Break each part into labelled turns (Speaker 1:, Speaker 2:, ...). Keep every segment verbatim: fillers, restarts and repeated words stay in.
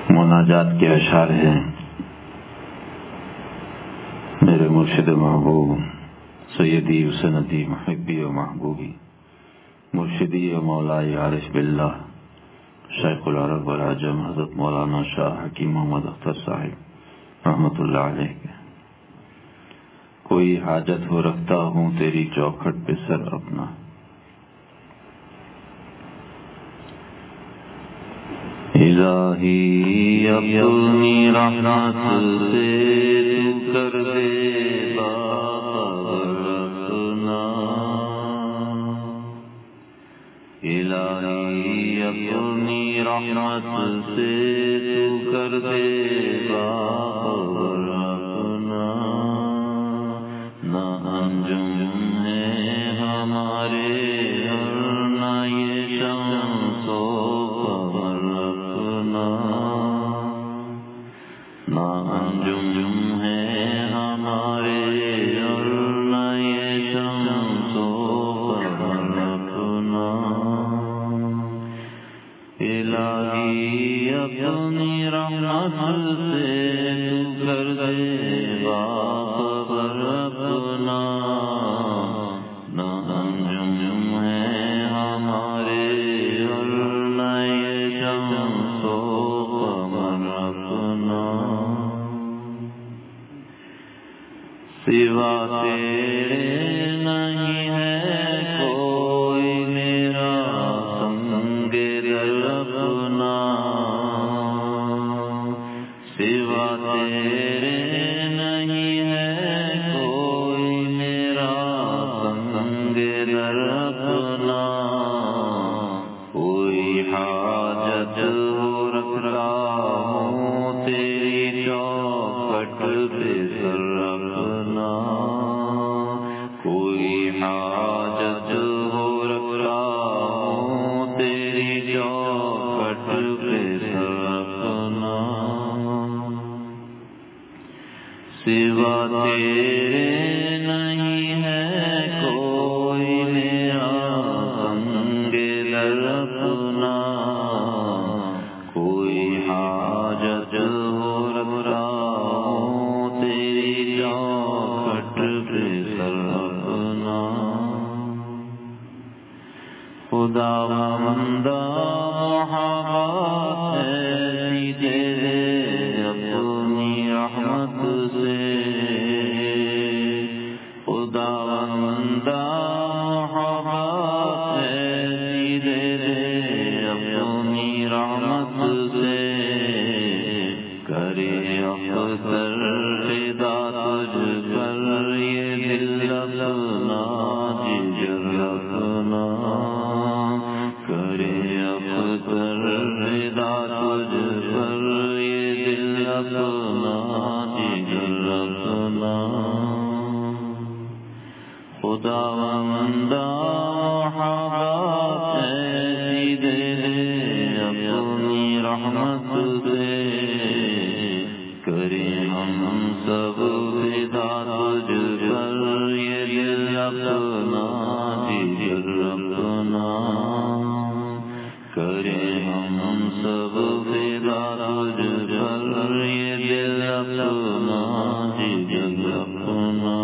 Speaker 1: مناجات کے اشعار ہیں۔ میرے مرشد محبوب سیدی و سندی محبی و محبوبی مرشدی و مولائی عارف باللہ شیخ العرب والعجم حضرت مولانا شاہ حکیم محمد اختر صاحب رحمۃ اللہ علیہ کے کوئی حاجت ہو رکھتا ہوں تیری چوکھٹ پہ سر اپنا، الہی اپنی رحمت سے تو کر دے باخبر اپنا، الہی اپنی رحمت سے تو کر دے باخبر اپنا، نہ انجم ہے ہمارے اور نہ یہ شمس و قمر اپنا، نہ انجم ہے ہمارے اور نہ یہ شمس و قمر اپنا، الہی اپنی رحمت سے تو کر دے باخبر اپنا، نہ انجم ہے ہمارے اور نہ یہ شمس و قمر اپنا، سوا تیرے نہیں ہے کوئی میرا سنگ دل اپنا، سوا تیرے نہیں ہے کوئی میرا سنگ دل اپنا، کوئی حاجت ہو رکھتا ہوں تیری چوکھٹ پہ سر اپنا، کوئی حاجت ہو رکھتا ہوں تیری چوکھٹ پہ سر اپنا، سوا تیرے نہیں ہے کوئی میرا سنگ دل اپنا، کوئی حاجت ہو رکھتا ہوں تیری چوکھٹ پہ سر اپنا، خدا بندہ محبت ایسی دے دے اپنی رحمت سے، خدا بندہ محبت ایسی دے دے اپنی رحمت سے، کرے اختر فدا تجھ پر یہ دل اپنا جگر اپنا، کرے اختر فدا تجھ پر یہ دل اپنا جگر اپنا، خدا بندہ محبت ایسی دے دے اپنی رحمت سے، کرے ہم سب فدا تجھ پر یہ دل اپنا جگر اپنا، کرے ہم سب فدا تجھ پر یہ دل اپنا جگر اپنا،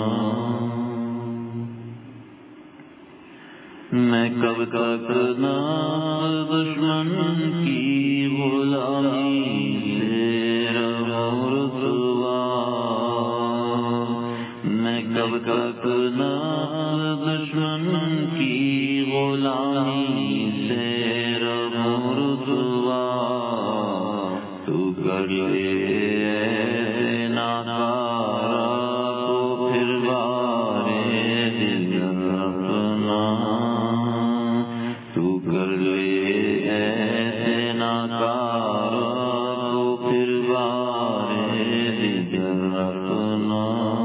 Speaker 1: میں کب تک نہ دشمن کی غلامی سے رہوں رسوا، میں کب تک نہ دشمن کی غلامی سے رہوں رسوا، تو کر لے ایسے ناکارہ کو پھر بارے دل اپنا، تو کر لے ایسے ناکارہ کو پھر بارے دل اپنا،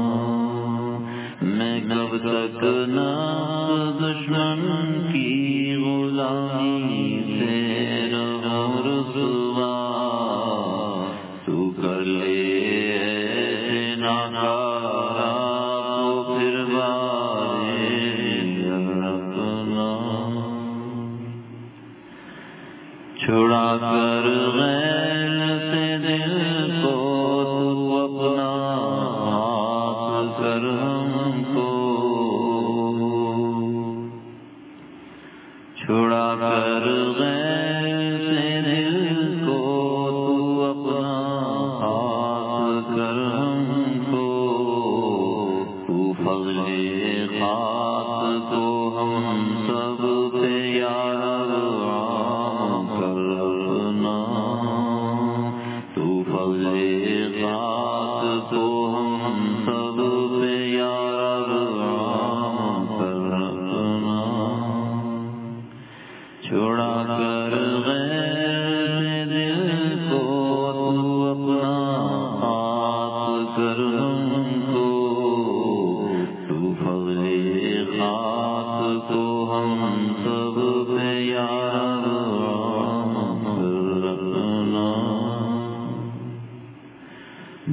Speaker 1: میں کب تک نہ دشمن کی غلامی سے رہوں رسوا، تو کر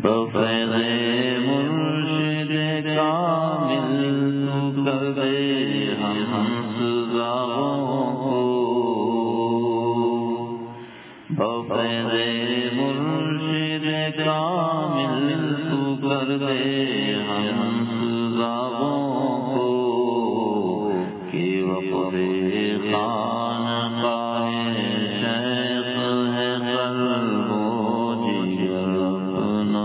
Speaker 1: بفیض مرشد کامل تو کر دے ہم سزاؤں کو، بفیض مرشد کامل تو کر دے ہم سزاؤں کو، کہ وقت خانقاہ شیخ ہے قلب و جگر اپنا،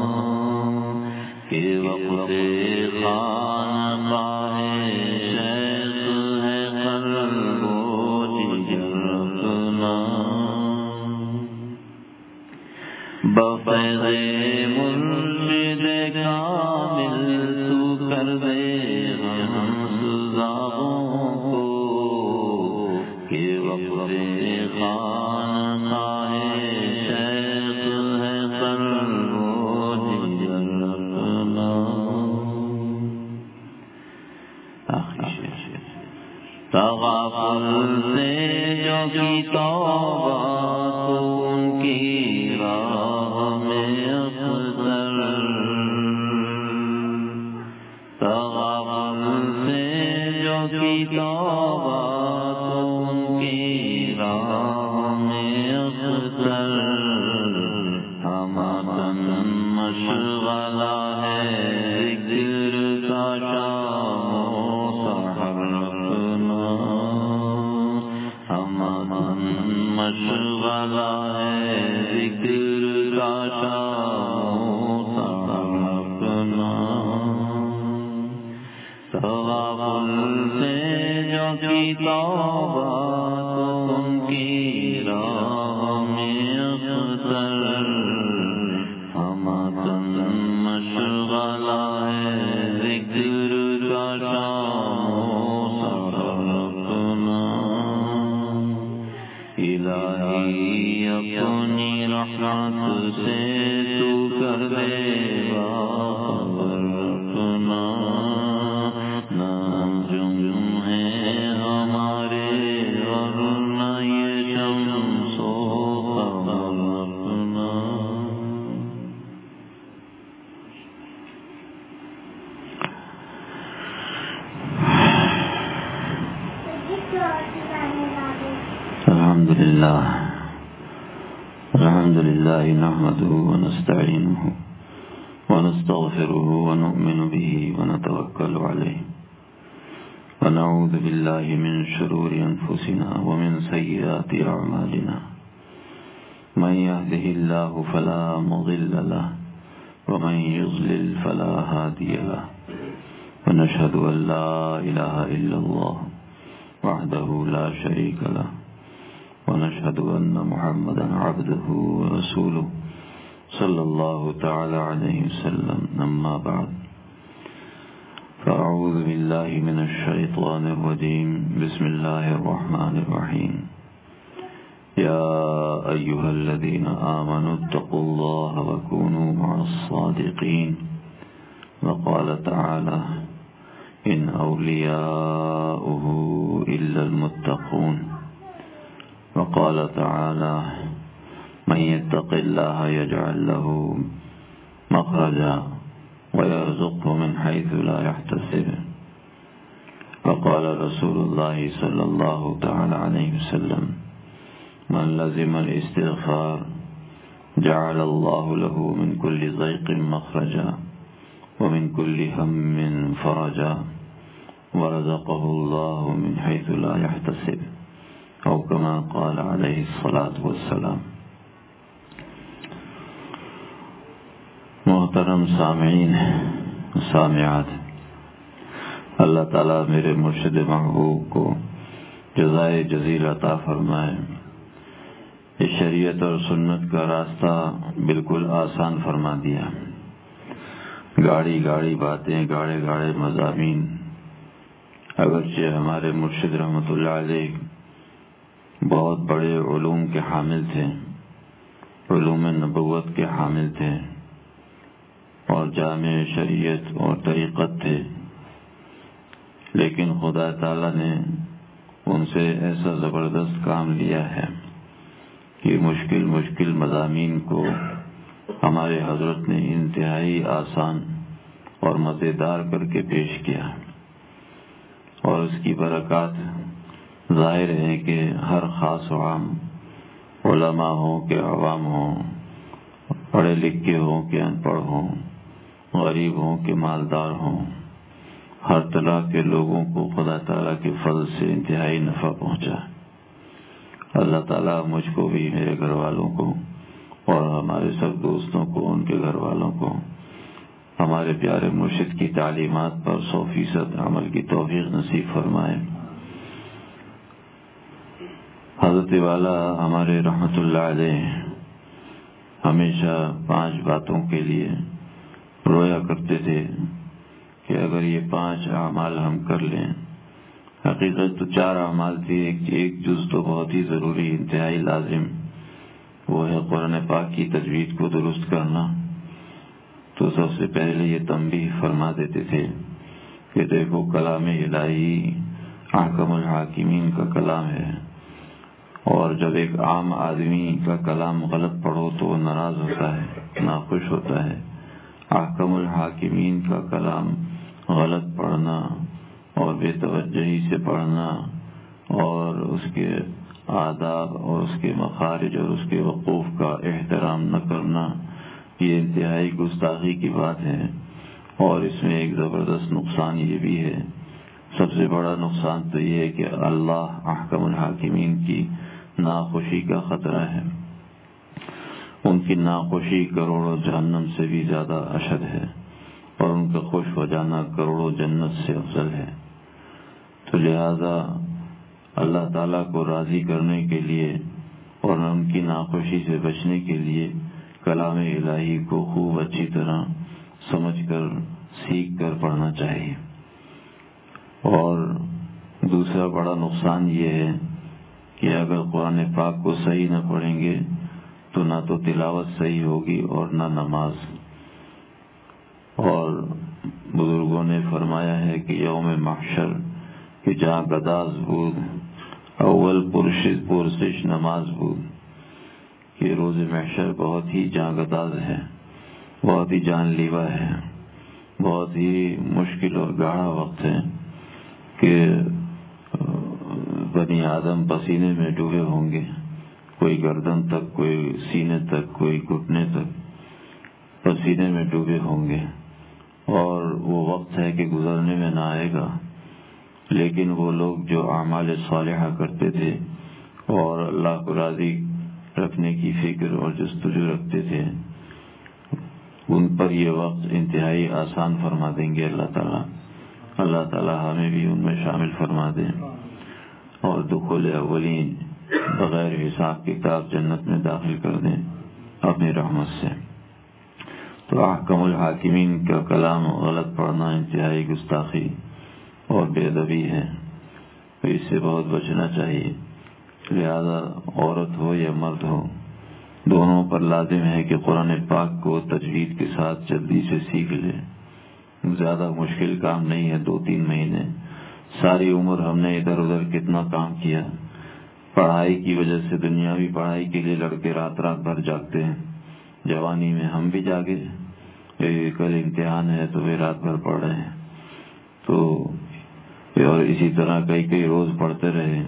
Speaker 1: کہ وقت خانقاہ شیخ ہے قلب و جگر اپنا، بفیض مرشد کامل تو کر دے ہم سزاؤں کو، کہ وقت خانقاہ شیخ ہے قلب و جگر اپنا۔ تغافل سے جو کی توبہ تو ان کی راہ میں افضل، تغافل سے جو کی توبہ تو ان کی راہ میں افضل، ہمارا مشغلہ ہے ذکر کا شام و سحر اپنا، ہمارا مشغلہ ہے ذکر کا شام و سحر اپنا، تغافل سے جو کی توبہ تو ان کی راہ میں افضل، ہمارا مشغلہ ہے ذکر کا شام و سحر اپنا، الہی اپنی رحمت سے تو کر دے باخبر اپنا، نجوم ہیں ہمارے ورنہ یہ شمس و قمر اپنا۔ الحمد للہ الحمد للہ نحمده ونستعینه ونستغفره ونؤمن به ونتوکل علیہ ونعوذ باللہ من شرور انفسنا ومن سیئات اعمالنا، من يهده الله فلا مضل له ومن يضلل فلا هادي له، ونشهد ان لا اله الا الله وحده لا شريك له، ونشهد أن محمدا عبده ورسوله صلى الله تعالى عليه وسلم، أما بعد، فأعوذ بالله من الشيطان الرجيم، بسم الله الرحمن الرحيم، يا أيها الذين آمنوا اتقوا الله وكونوا مع الصادقين، وقال تعالى إن أولياؤه إلا المتقون، وقال تعالى من يتق الله يجعل له مخرجا ويرزقه من حيث لا يحتسب، وقال رسول الله صلى الله تعالى عليه وسلم من لزم الاستغفار جعل الله له من كل ضيق مخرجا ومن كل هم فرجا ورزقه الله من حيث لا يحتسب، او كما قال علیہ الصلاۃ والسلام۔ محترم سامعین سامعات، اللہ تعالیٰ میرے مرشد محبوب کو جزائے جزیل عطا فرمائے، اس شریعت اور سنت کا راستہ بالکل آسان فرما دیا، گاڑی گاڑی باتیں، گاڑے گاڑے مضامین، اگرچہ ہمارے مرشد رحمۃ اللہ علیہ بہت بڑے علوم کے حامل تھے، علوم نبوت کے حامل تھے، اور جامع شریعت اور طریقت تھے، لیکن خدا تعالیٰ نے ان سے ایسا زبردست کام لیا ہے کہ مشکل مشکل مضامین کو ہمارے حضرت نے انتہائی آسان اور مزیدار کر کے پیش کیا، اور اس کی برکات ظاہر ہے کہ ہر خاص و عام، علماء ہوں کہ عوام ہوں، پڑھے لکھے ہوں کہ ان پڑھ ہوں، غریب ہوں کہ مالدار ہوں، ہر طرح کے لوگوں کو خدا تعالیٰ کے فضل سے انتہائی نفع پہنچا۔ اللہ تعالیٰ مجھ کو بھی، میرے گھر والوں کو اور ہمارے سب دوستوں کو، ان کے گھر والوں کو ہمارے پیارے مرشد کی تعلیمات پر سو فیصد عمل کی توفیق نصیب فرمائے۔ حضرت والا ہمارے رحمت اللہ علیہ ہمیشہ پانچ باتوں کے لیے رویا کرتے تھے کہ اگر یہ پانچ اعمال ہم کر لیں، حقیقت تو چار اعمال تھی، ایک ایک جز تو بہت ہی ضروری، انتہائی لازم، وہ ہے قرآن پاک کی تجوید کو درست کرنا۔ تو سب سے پہلے یہ تنبیہ فرما دیتے تھے کہ دیکھو کلام الہی احکم الحاکمین کا کلام ہے، اور جب ایک عام آدمی کا کلام غلط پڑھو تو وہ ناراض ہوتا ہے، ناخوش ہوتا ہے۔ احکم الحاکمین کا کلام غلط پڑھنا اور بے توجہی سے پڑھنا اور اس کے آداب اور اس کے مخارج اور اس کے وقوف کا احترام نہ کرنا، یہ انتہائی گستاخی کی بات ہے، اور اس میں ایک زبردست نقصان یہ بھی ہے، سب سے بڑا نقصان تو یہ ہے کہ اللہ احکم الحاکمین کی ناخوشی کا خطرہ ہے، ان کی ناخوشی کروڑوں جہنم سے بھی زیادہ اشد ہے، اور ان کا خوش ہو جانا کروڑوں جنت سے افضل ہے۔ تو لہذا اللہ تعالیٰ کو راضی کرنے کے لیے اور ان کی ناخوشی سے بچنے کے لیے کلام الہی کو خوب اچھی طرح سمجھ کر سیکھ کر پڑھنا چاہیے۔ اور دوسرا بڑا نقصان یہ ہے کہ اگر قرآن پاک کو صحیح نہ پڑھیں گے تو نہ تو تلاوت صحیح ہوگی اور نہ نماز۔ اور بزرگوں نے فرمایا ہے کہ یوم محشر کہ جہاں گداز بود اول پرشش پرسش نماز بود، کہ روز محشر بہت ہی جاں گداز ہے، بہت ہی جان لیوا ہے، بہت ہی مشکل اور گاڑا وقت ہے کہ بنی آدم پسینے میں ڈوبے ہوں گے، کوئی گردن تک، کوئی سینے تک، کوئی گھٹنے تک پسینے میں ڈوبے ہوں گے، اور وہ وقت ہے کہ گزرنے میں نہ آئے گا۔ لیکن وہ لوگ جو اعمال صالحہ کرتے تھے اور اللہ کو راضی رکھنے کی فکر اور جستجو رکھتے تھے، ان پر یہ وقت انتہائی آسان فرما دیں گے اللہ تعالیٰ۔ اللہ تعالیٰ ہمیں بھی ان میں شامل فرما دیں، اور دخول اولین بغیر حساب کتاب جنت میں داخل کر دیں اپنی رحمت سے۔ تو احکم الحاکمین کا کلام غلط پڑھنا انتہائی گستاخی اور بے ادبی ہے، تو اس سے بہت بچنا چاہیے۔ لہذا عورت ہو یا مرد ہو، دونوں پر لازم ہے کہ قرآن پاک کو تجوید کے ساتھ جلدی سے سیکھ لے۔ زیادہ مشکل کام نہیں ہے، دو تین مہینے، ساری عمر ہم نے ادھر ادھر کتنا کام کیا، پڑھائی کی وجہ سے، دنیاوی پڑھائی کے لیے لڑکے رات رات بھر جاگتے ہیں، جوانی میں ہم بھی جاگے، کل امتحان ہے تو وہ رات بھر پڑھ رہے ہیں، تو اور اسی طرح کئی کئی روز پڑھتے رہے،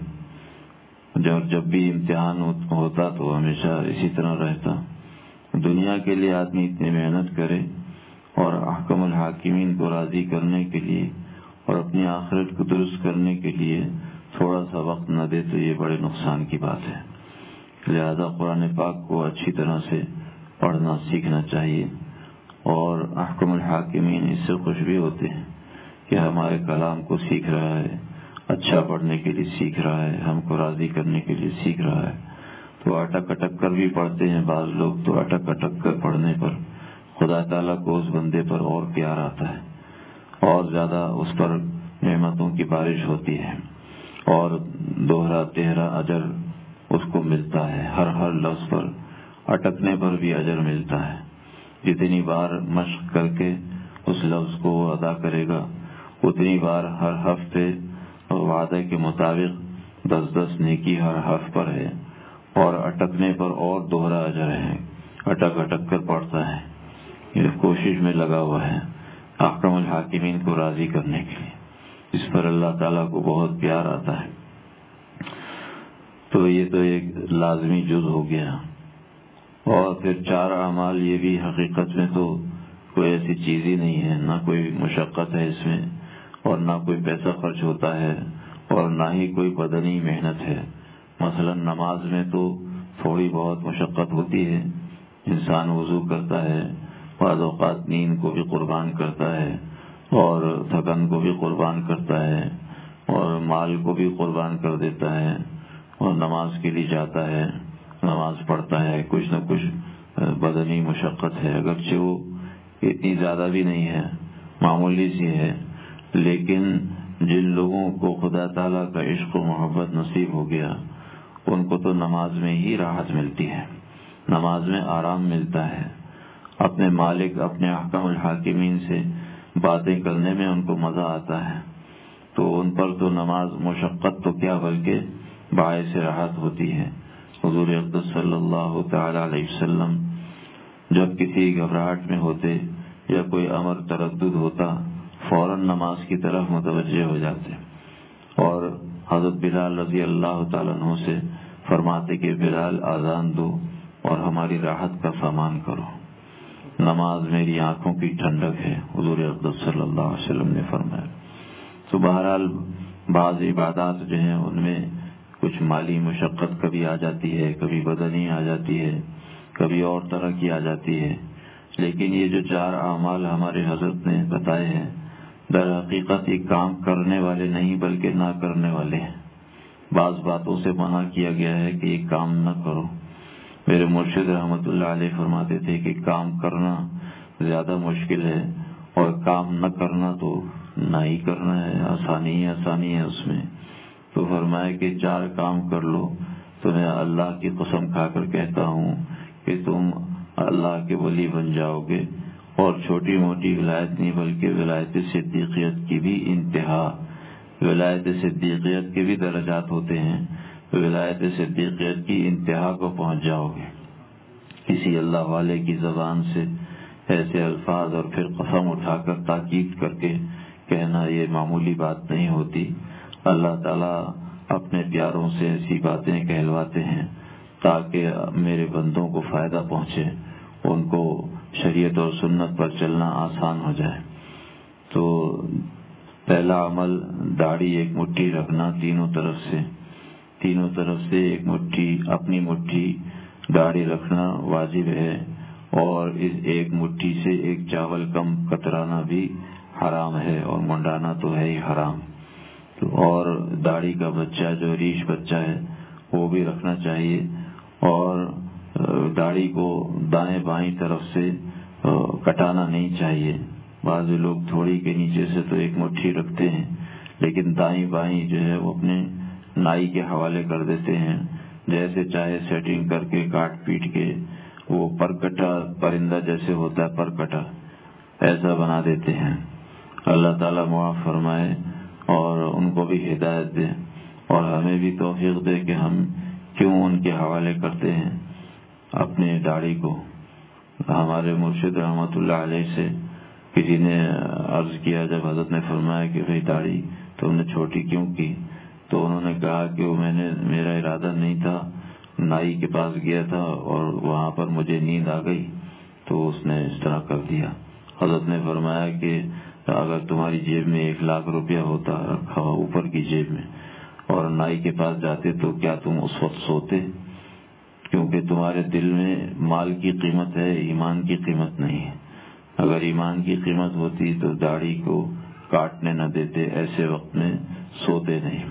Speaker 1: جب جب بھی امتحان ہوتا تو ہمیشہ اسی طرح رہتا۔ دنیا کے لیے آدمی اتنی محنت کرے اور احکم الحاکمین کو راضی کرنے کے لیے اور اپنی آخرت کو درست کرنے کے لیے تھوڑا سا وقت نہ دے تو یہ بڑے نقصان کی بات ہے۔ لہذا قرآن پاک کو اچھی طرح سے پڑھنا سیکھنا چاہیے، اور احکم الحاکمین اس سے خوش بھی ہوتے ہیں کہ ہمارے کلام کو سیکھ رہا ہے، اچھا پڑھنے کے لیے سیکھ رہا ہے، ہم کو راضی کرنے کے لیے سیکھ رہا ہے۔ تو اٹک اٹک کر بھی پڑھتے ہیں بعض لوگ، تو اٹک اٹک کر پڑھنے پر خدا تعالیٰ کو اس بندے پر اور پیار آتا ہے، اور زیادہ اس پر نعمتوں کی بارش ہوتی ہے، اور دوہرا تہرا اجر اس کو ملتا ہے، ہر ہر لفظ پر اٹکنے پر بھی اجر ملتا ہے۔ جتنی بار مشق کر کے اس لفظ کو وہ ادا کرے گا، اتنی بار ہر ہفتے وعدے کے مطابق دس دس نیکی ہر حرف پر ہے، اور اٹکنے پر اور دوہرا اجر ہے، اٹک اٹک کر پڑھتا ہے، یہ کوشش میں لگا ہوا ہے احکم الحاکمین کو راضی کرنے کے لیے، اس پر اللہ تعالیٰ کو بہت پیار آتا ہے۔ تو یہ تو ایک لازمی جز ہو گیا۔ اور پھر چار اعمال یہ بھی حقیقت میں تو کوئی ایسی چیز ہی نہیں ہے، نہ کوئی مشقت ہے اس میں، اور نہ کوئی پیسہ خرچ ہوتا ہے، اور نہ ہی کوئی بدنی محنت ہے۔ مثلا نماز میں تو تھوڑی بہت مشقت ہوتی ہے، انسان وضو کرتا ہے، بعض اوقات نیند کو بھی قربان کرتا ہے، اور تھکن کو بھی قربان کرتا ہے، اور مال کو بھی قربان کر دیتا ہے، اور نماز کے لیے جاتا ہے، نماز پڑھتا ہے، کچھ نہ کچھ بدنی مشقت ہے، اگرچہ وہ اتنی زیادہ بھی نہیں ہے، معمولی سی ہے، لیکن جن لوگوں کو خدا تعالیٰ کا عشق و محبت نصیب ہو گیا ان کو تو نماز میں ہی راحت ملتی ہے، نماز میں آرام ملتا ہے، اپنے مالک اپنے احکم الحاکمین سے باتیں کرنے میں ان کو مزہ آتا ہے، تو ان پر تو نماز مشقت تو کیا بلکہ باعث راحت ہوتی ہے۔ حضور اقدس صلی اللہ تعالی علیہ وسلم جب کسی گھبراہٹ میں ہوتے یا کوئی امر تردد ہوتا فوراً نماز کی طرف متوجہ ہو جاتے، اور حضرت بلال رضی اللہ تعالیٰ عنہ سے فرماتے کہ بلال اذان دو اور ہماری راحت کا سامان کرو، نماز میری آنکھوں کی ٹھنڈک ہے، حضور اقدس صلی اللہ علیہ وسلم نے فرمایا۔ تو بہرحال بعض عبادات جو ہیں ان میں کچھ مالی مشقت کبھی آ جاتی ہے، کبھی بدنی آ جاتی ہے، کبھی اور طرح کی آ جاتی ہے، لیکن یہ جو چار اعمال ہمارے حضرت نے بتائے ہیں در حقیقت یہ کام کرنے والے نہیں بلکہ نہ کرنے والے ہیں۔ بعض باتوں سے منع کیا گیا ہے کہ یہ کام نہ کرو۔ میرے مرشد رحمۃ اللہ علیہ فرماتے تھے کہ کام کرنا زیادہ مشکل ہے اور کام نہ کرنا تو نہ ہی کرنا ہے، آسانی ہی آسانی ہے اس میں۔ تو فرمایا کہ چار کام کر لو تو میں اللہ کی قسم کھا کر کہتا ہوں کہ تم اللہ کے ولی بن جاؤ گے، اور چھوٹی موٹی ولایت نہیں بلکہ ولایت صدیقیت کی بھی انتہا، ولایت صدیقیت کے بھی درجات ہوتے ہیں، ولایت صدیقیت کی انتہا کو پہنچ جاؤ گے۔ کسی اللہ والے کی زبان سے ایسے الفاظ اور پھر قسم اٹھا کر تاکید کر کے کہنا یہ معمولی بات نہیں ہوتی۔ اللہ تعالیٰ اپنے پیاروں سے ایسی باتیں کہلواتے ہیں تاکہ میرے بندوں کو فائدہ پہنچے، ان کو شریعت اور سنت پر چلنا آسان ہو جائے۔ تو پہلا عمل داڑھی ایک مٹھی رکھنا، تینوں طرف سے تینوں طرف سے ایک مٹھی اپنی مٹھی داڑھی رکھنا واجب ہے، اور اس ایک مٹھی سے ایک چاول کم کترانا بھی حرام ہے، اور منڈانا تو ہے ہی حرام۔ اور داڑھی کا بچہ جو ریش بچہ ہے وہ بھی رکھنا چاہیے، اور داڑھی کو دائیں بائیں طرف سے کٹانا نہیں چاہیے۔ بعض لوگ تھوڑی کے نیچے سے تو ایک مٹھی رکھتے ہیں لیکن دائیں بائیں جو ہے وہ اپنے نائی کے حوالے کر دیتے ہیں، جیسے چاہے سیٹنگ کر کے کاٹ پیٹ کے وہ پرکٹا پرندہ جیسے ہوتا ہے پرکٹا ایسا بنا دیتے ہیں۔ اللہ تعالیٰ معاف فرمائے اور ان کو بھی ہدایت دے، اور ہمیں بھی توفیق دے کہ ہم کیوں ان کے حوالے کرتے ہیں اپنے داڑھی کو۔ ہمارے مرشد رحمۃ اللہ علیہ سے کسی نے عرض کیا جب حضرت نے فرمایا کہ بھئی داڑھی تم نے چھوٹی کیوں کی، تو انہوں نے کہا کہ وہ میں نے میرا ارادہ نہیں تھا، نائی کے پاس گیا تھا اور وہاں پر مجھے نیند آ گئی تو اس نے اس طرح کر دیا۔ حضرت نے فرمایا کہ اگر تمہاری جیب میں ایک لاکھ روپیہ ہوتا رکھا ہوا اوپر کی جیب میں اور نائی کے پاس جاتے تو کیا تم اس وقت سوتے؟ کیونکہ تمہارے دل میں مال کی قیمت ہے، ایمان کی قیمت نہیں ہے۔ اگر ایمان کی قیمت ہوتی تو داڑھی کو کاٹنے نہ دیتے، ایسے وقت میں سوتے نہیں۔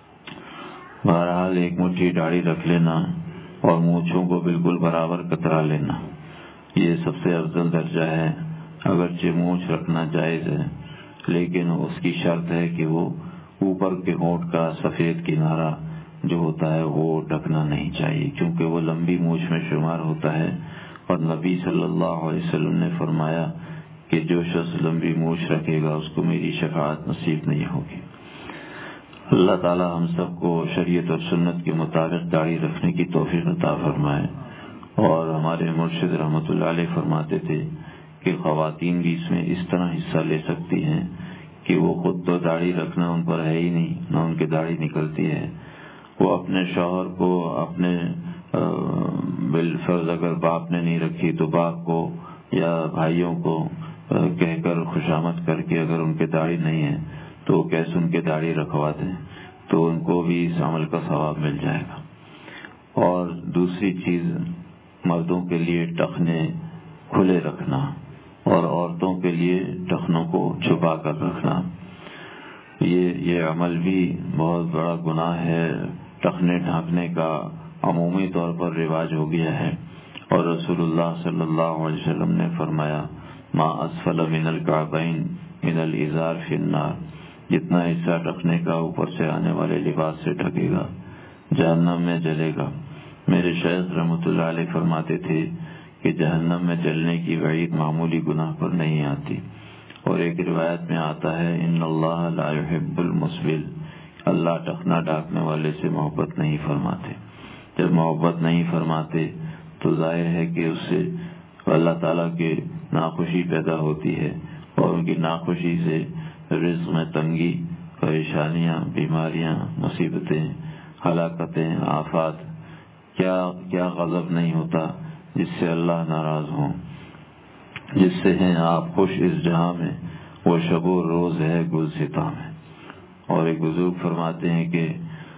Speaker 1: بہرحال ایک مٹھی داڑھی رکھ لینا اور مونچھوں کو بالکل برابر کترا لینا یہ سب سے افضل درجہ ہے۔ اگرچہ مونچھ رکھنا جائز ہے لیکن اس کی شرط ہے کہ وہ اوپر کے ہونٹ کا سفید کنارہ جو ہوتا ہے وہ ڈھکنا نہیں چاہیے، کیونکہ وہ لمبی مونچھ میں شمار ہوتا ہے، اور نبی صلی اللہ علیہ وسلم نے فرمایا کہ جو شخص لمبی مونچھ رکھے گا اس کو میری شفاعت نصیب نہیں ہوگی۔ اللہ تعالی ہم سب کو شریعت اور سنت کے مطابق داڑھی رکھنے کی توفیق عطا فرمائے، اور ہمارے مرشد رحمۃ اللہ علیہ فرماتے تھے کہ خواتین بھی اس میں اس طرح حصہ لے سکتی ہیں کہ وہ خود تو داڑھی رکھنا ان پر ہے ہی نہیں، نہ ان کی داڑھی نکلتی ہے، وہ اپنے شوہر کو، اپنے بالفرض اگر باپ نے نہیں رکھی تو باپ کو یا بھائیوں کو کہہ کر خوشامد کر کے اگر ان کے داڑھی نہیں ہے تو کیسے ان کے داڑھی رکھوا دیں، تو ان کو بھی اس عمل کا ثواب مل جائے گا۔ اور دوسری چیز، مردوں کے لیے ٹخنے کھلے رکھنا اور عورتوں کے لیے ٹخنوں کو چھپا کر رکھنا، یہ یہ عمل بھی بہت بڑا گناہ ہے۔ ٹخنے ڈھانکنے کا عمومی طور پر رواج ہو گیا ہے، اور رسول اللہ صلی اللہ علیہ وسلم نے فرمایا ما اسفل من الکعبین من الازار فی النار، جتنا حصہ ٹخنے کا اوپر سے آنے والے لباس سے ڈھکے گا جہنم میں جلے گا۔ میرے شیخ رحمۃ اللہ علیہ فرماتے تھے کہ جہنم میں جلنے کی وعید معمولی گناہ پر نہیں آتی، اور ایک روایت میں آتا ہے ان اللہ لا يحب المسبل، اللہ ٹخنا ڈھانکنے والے سے محبت نہیں فرماتے۔ جب محبت نہیں فرماتے تو ظاہر ہے کہ اس سے اللہ تعالیٰ کی ناخوشی پیدا ہوتی ہے، اور ان کی ناخوشی سے رزق میں تنگی، پریشانیاں، بیماریاں، مصیبتیں، ہلاکتیں، آفات، کیا کیا غضب نہیں ہوتا جس سے اللہ ناراض ہوں، جس سے ہیں آپ خوش اس جہاں میں، وہ شب و روز ہے گلستاں میں۔ اور ایک بزرگ فرماتے ہیں کہ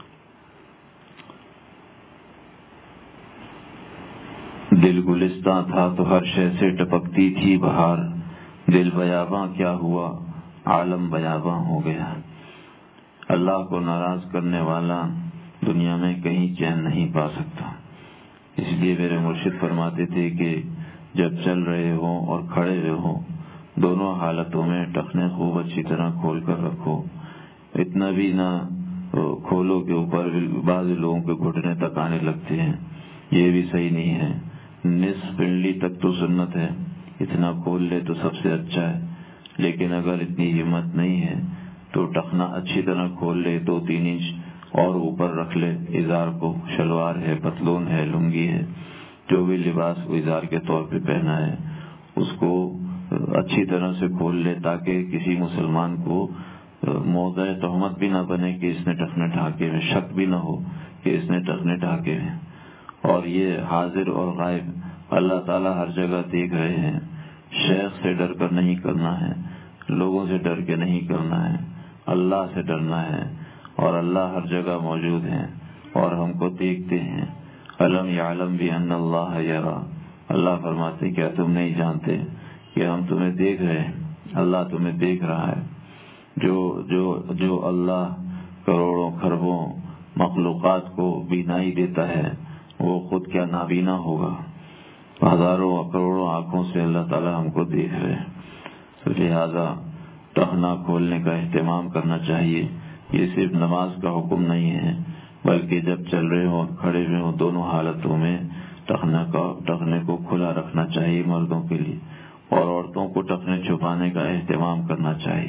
Speaker 1: دل گلستاں تھا تو ہر شے سے ٹپکتی تھی بہار، دل بیاباں کیا ہوا عالم بیاباں ہو گیا۔ اللہ کو ناراض کرنے والا دنیا میں کہیں چین نہیں پا سکتا۔ اس لیے میرے مرشد فرماتے تھے کہ جب چل رہے ہوں اور کھڑے ہوئے ہوں، دونوں حالتوں میں ٹخنے خوب اچھی طرح کھول کر رکھو، اتنا بھی نہ کھولو کہ اوپر بعض لوگوں کے گھٹنے تک آنے لگتے ہیں، یہ بھی صحیح نہیں ہے۔ نصف پنڈلی تک تو سنت ہے، اتنا کھول لے تو سب سے اچھا ہے، لیکن اگر اتنی ہمت نہیں ہے تو ٹخنا اچھی طرح کھول لے، دو تین انچ اور اوپر رکھ لے ازار کو، شلوار ہے، پتلون ہے، لنگی ہے، جو بھی لباس وہ ازار کے طور پہ پہنا ہے اس کو اچھی طرح سے کھول لے، تاکہ کسی مسلمان کو موضع تہمت بھی نہ بنے کہ اس نے ٹخنے ڈھانکے میں، شک بھی نہ ہو کہ اس نے ٹخنے ڈھانکے ہیں۔ اور یہ حاضر اور غائب اللہ تعالیٰ ہر جگہ دیکھ رہے ہیں۔ شیخ سے ڈر کر نہیں کرنا ہے، لوگوں سے ڈر کے نہیں کرنا ہے، اللہ سے ڈرنا ہے، اور اللہ ہر جگہ موجود ہے اور ہم کو دیکھتے ہیں۔ الم یعلم بان اللہ یری، اللہ فرماتے کیا تم نہیں جانتے کہ ہم تمہیں دیکھ رہے ہیں، اللہ تمہیں دیکھ رہا ہے۔ جو جو جو اللہ کروڑوں کھربوں مخلوقات کو بینائی دیتا ہے وہ خود کیا نابینا ہوگا۔ ہزاروں کروڑوں آنکھوں سے اللہ تعالیٰ ہم کو دیکھ رہے ہیں، تو لہذا ٹخنا کھولنے کا اہتمام کرنا چاہیے۔ یہ صرف نماز کا حکم نہیں ہے، بلکہ جب چل رہے ہوں، کھڑے ہوئے ہوں، دونوں حالتوں میں ٹخنا کا ٹخنے کو کھلا رکھنا چاہیے مردوں کے لیے، اور عورتوں کو ٹخنے چھپانے کا اہتمام کرنا چاہیے۔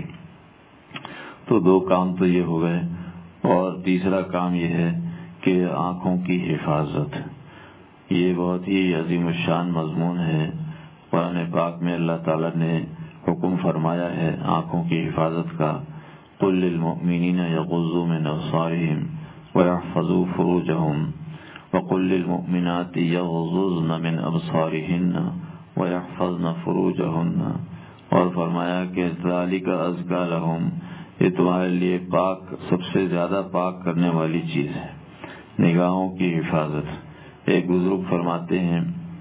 Speaker 1: تو دو کام تو یہ ہو گئے، اور تیسرا کام یہ ہے کہ آنکھوں کی حفاظت، یہ بہت ہی عظیم الشان مضمون ہے۔ قرآن پاک میں اللہ تعالیٰ نے حکم فرمایا ہے آنکھوں کی حفاظت کا، قل للمؤمنین یغضوا من ابصارہم ویحفظوا فروجہم وقل للمؤمنات یغضضن من ابصارہن ویحفظن فروجہن، اور فرمایا کہ ذالک ازکی لہم، یہ تمہارے لیے پاک، سب سے زیادہ پاک کرنے والی چیز ہے، نگاہوں کی حفاظت۔ ایک بزرگ فرماتے ہیں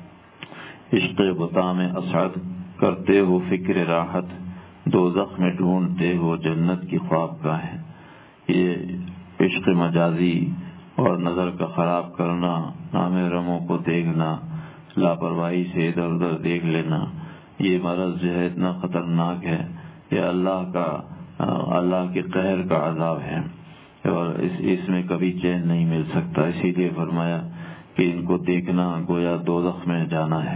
Speaker 1: عشق بتا میں اسعد کرتے ہو فکر راحت، دوزخ میں ڈھونڈتے ہو جنت کی خوابگاہیں۔ یہ عشق مجازی اور نظر کا خراب کرنا، نامحرموں کو دیکھنا، لاپرواہی سے ادھر ادھر دیکھ لینا، یہ مرض جو ہے اتنا خطرناک ہے، یہ اللہ کا اللہ کے قہر کا عذاب ہے، اور اس اس میں کبھی چین نہیں مل سکتا۔ اسی لیے فرمایا کہ ان کو دیکھنا گویا دوزخ میں جانا ہے۔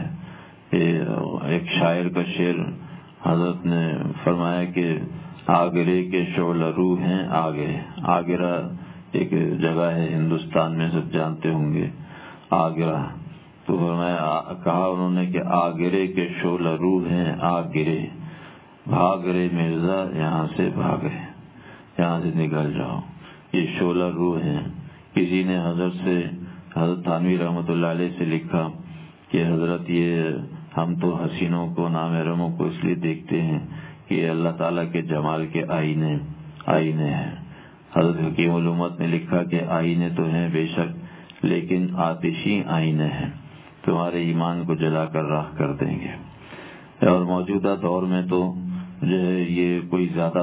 Speaker 1: ایک شاعر کا شعر حضرت نے فرمایا کہ آگرے کے شعلہ روح ہیں آگے، آگرہ ایک جگہ ہے ہندوستان میں، سب جانتے ہوں گے، آگرہ تو فرمایا کہا انہوں نے کہ آ گرے کے شعلہ روح ہیں، آ گرے بھاگ رے مرزا یہاں سے بھاگے، یہاں سے نکل جاؤ، یہ شعلہ روح ہیں۔ کسی نے حضرت سے حضرت تھانوی رحمۃ اللہ علیہ سے لکھا کہ حضرت یہ ہم تو حسینوں کو نامحرموں کو اس لیے دیکھتے ہیں کہ یہ اللہ تعالیٰ کے جمال کے آئینے آئینے ہیں۔ حضرت حکیم الامت نے لکھا کہ آئینے تو ہیں بے شک، لیکن آتشی آئینے ہیں، تمہارے ایمان کو جلا کر راکھ کر دیں گے۔ اور موجودہ دور میں تو جو ہے یہ کوئی زیادہ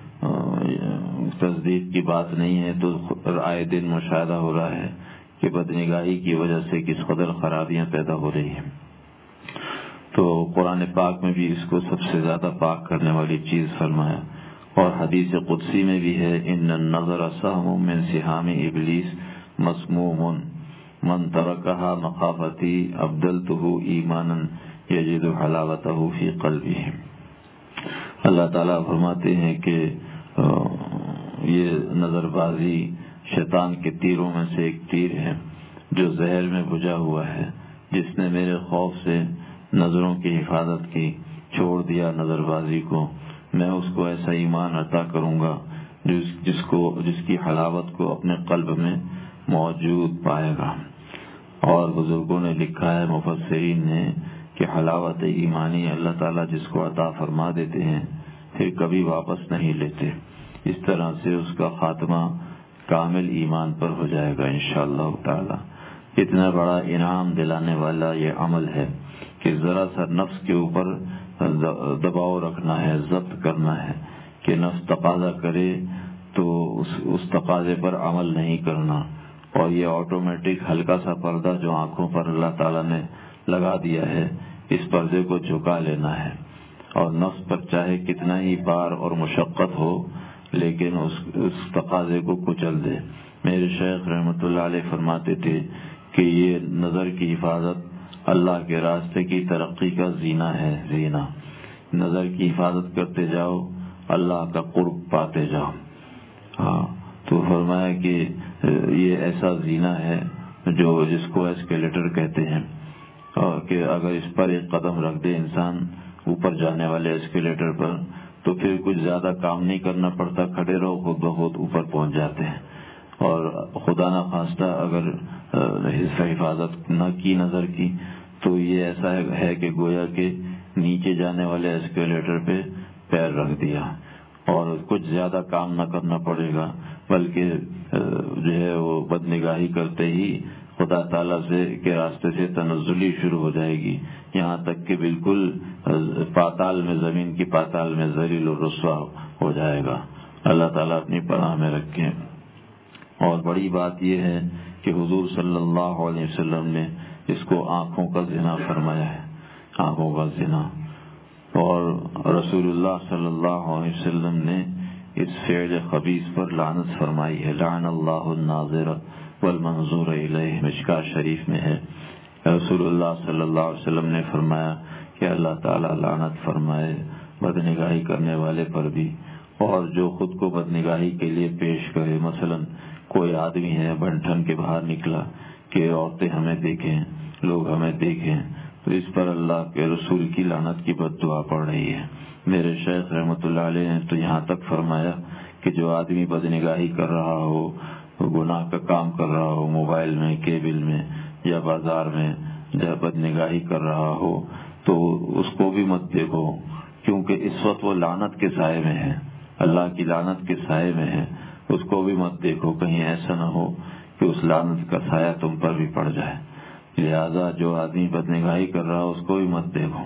Speaker 1: تصدیق کی بات نہیں ہے، تو آئے دن مشاہدہ ہو رہا ہے کہ بدنگاہی کی وجہ سے کس قدر خرابیاں پیدا ہو رہی ہیں۔ تو قرآن پاک میں بھی اس کو سب سے زیادہ پاک کرنے والی چیز فرمایا، اور حدیث قدسی میں بھی ہے ان النظر سہم من سہام ابلیس مسموم من ترکہا مخافتی ابدلتہ ایمانا یجد حلاوتہ فی قلبہ۔ اللہ تعالیٰ فرماتے ہیں کہ یہ نظر بازی شیطان کے تیروں میں سے ایک تیر ہے جو زہر میں بجھا ہوا ہے، جس نے میرے خوف سے نظروں کی حفاظت کی، چھوڑ دیا نظر بازی کو، میں اس کو ایسا ایمان عطا کروں گا جس جس کو جس کی حلاوت کو اپنے قلب میں موجود پائے گا۔ اور بزرگوں نے لکھا ہے، مفسرین نے، کہ حلاوت ایمانی اللہ تعالیٰ جس کو عطا فرما دیتے ہیں پھر کبھی واپس نہیں لیتے، اس طرح سے اس کا خاتمہ کامل ایمان پر ہو جائے گا انشاءاللہ تعالی۔ اتنا بڑا انعام دلانے والا یہ عمل ہے کہ ذرا سا نفس کے اوپر دباؤ رکھنا ہے، ضبط کرنا ہے کہ نفس تقاضا کرے تو اس, اس تقاضے پر عمل نہیں کرنا، اور یہ آٹومیٹک ہلکا سا پردہ جو آنکھوں پر اللہ تعالیٰ نے لگا دیا ہے، اس پردے کو جھکا لینا ہے، اور نفس پر چاہے کتنا ہی بار اور مشقت ہو لیکن اس, اس تقاضے کو کچل دے۔ میرے شیخ رحمۃ اللہ علیہ فرماتے تھے کہ یہ نظر کی حفاظت اللہ کے راستے کی ترقی کا زینہ ہے، زینہ۔ نظر کی حفاظت کرتے جاؤ، اللہ کا قرب پاتے جاؤ۔ ہاں تو فرمایا کہ یہ ایسا زینہ ہے جو جس کو ایسکیلیٹر کہتے ہیں، اور کہ اگر اس پر ایک قدم رکھ دے انسان اوپر جانے والے ایسکیلیٹر پر تو پھر کچھ زیادہ کام نہیں کرنا پڑتا، کھڑے رہو خود بخود اوپر پہنچ جاتے ہیں۔ اور خدا نہ خواستہ اگر حفاظت نہ کی نظر کی تو یہ ایسا ہے کہ گویا کہ نیچے جانے والے ایسکیلیٹر پہ پیر رکھ دیا، اور کچھ زیادہ کام نہ کرنا پڑے گا، بلکہ جو ہے وہ بدنگاہی کرتے ہی خدا تعالیٰ سے کے راستے سے تنزلی شروع ہو جائے گی، یہاں تک کہ بالکل پاتال میں، زمین کی پاتال میں ذلیل و رسوا ہو جائے گا۔ اللہ تعالیٰ اپنی پناہ میں رکھے۔ اور بڑی بات یہ ہے کہ حضور صلی اللہ علیہ وسلم نے اس کو آنکھوں کا زنا فرمایا ہے، آنکھوں کا زنا، اور رسول اللہ صلی اللہ علیہ وسلم نے اس فعل خبیث پر لعنت فرمائی ہے۔ لعن اللہ الناظر والمنظور الیہ، مشکاۃ شریف میں ہے۔ رسول اللہ صلی اللہ علیہ وسلم نے فرمایا کہ اللہ تعالیٰ لعنت فرمائے بدنگاہی کرنے والے پر بھی، اور جو خود کو بدنگاہی کے لیے پیش کرے۔ مثلا کوئی آدمی ہے بن ٹھن کے باہر نکلا کہ عورتیں ہمیں دیکھیں، لوگ ہمیں دیکھیں، تو اس پر اللہ کے رسول کی لعنت کی بد دعا پڑ رہی ہے۔ میرے شیخ رحمۃ اللہ علیہ نے تو یہاں تک فرمایا کہ جو آدمی بدنگاہی کر رہا ہو، گناہ کا کام کر رہا ہو، موبائل میں، کیبل میں یا بازار میں جب بدنگاہی کر رہا ہو تو اس کو بھی مت دیکھو، کیونکہ اس وقت وہ لعنت کے سائے میں ہے، اللہ کی لعنت کے سائے میں ہے، اس کو بھی مت دیکھو، کہیں ایسا نہ ہو کہ اس لعنت کا سایہ تم پر بھی پڑ جائے۔ لہذا جو آدمی بدنگاہی کر رہا ہو اس کو بھی مت دیکھو۔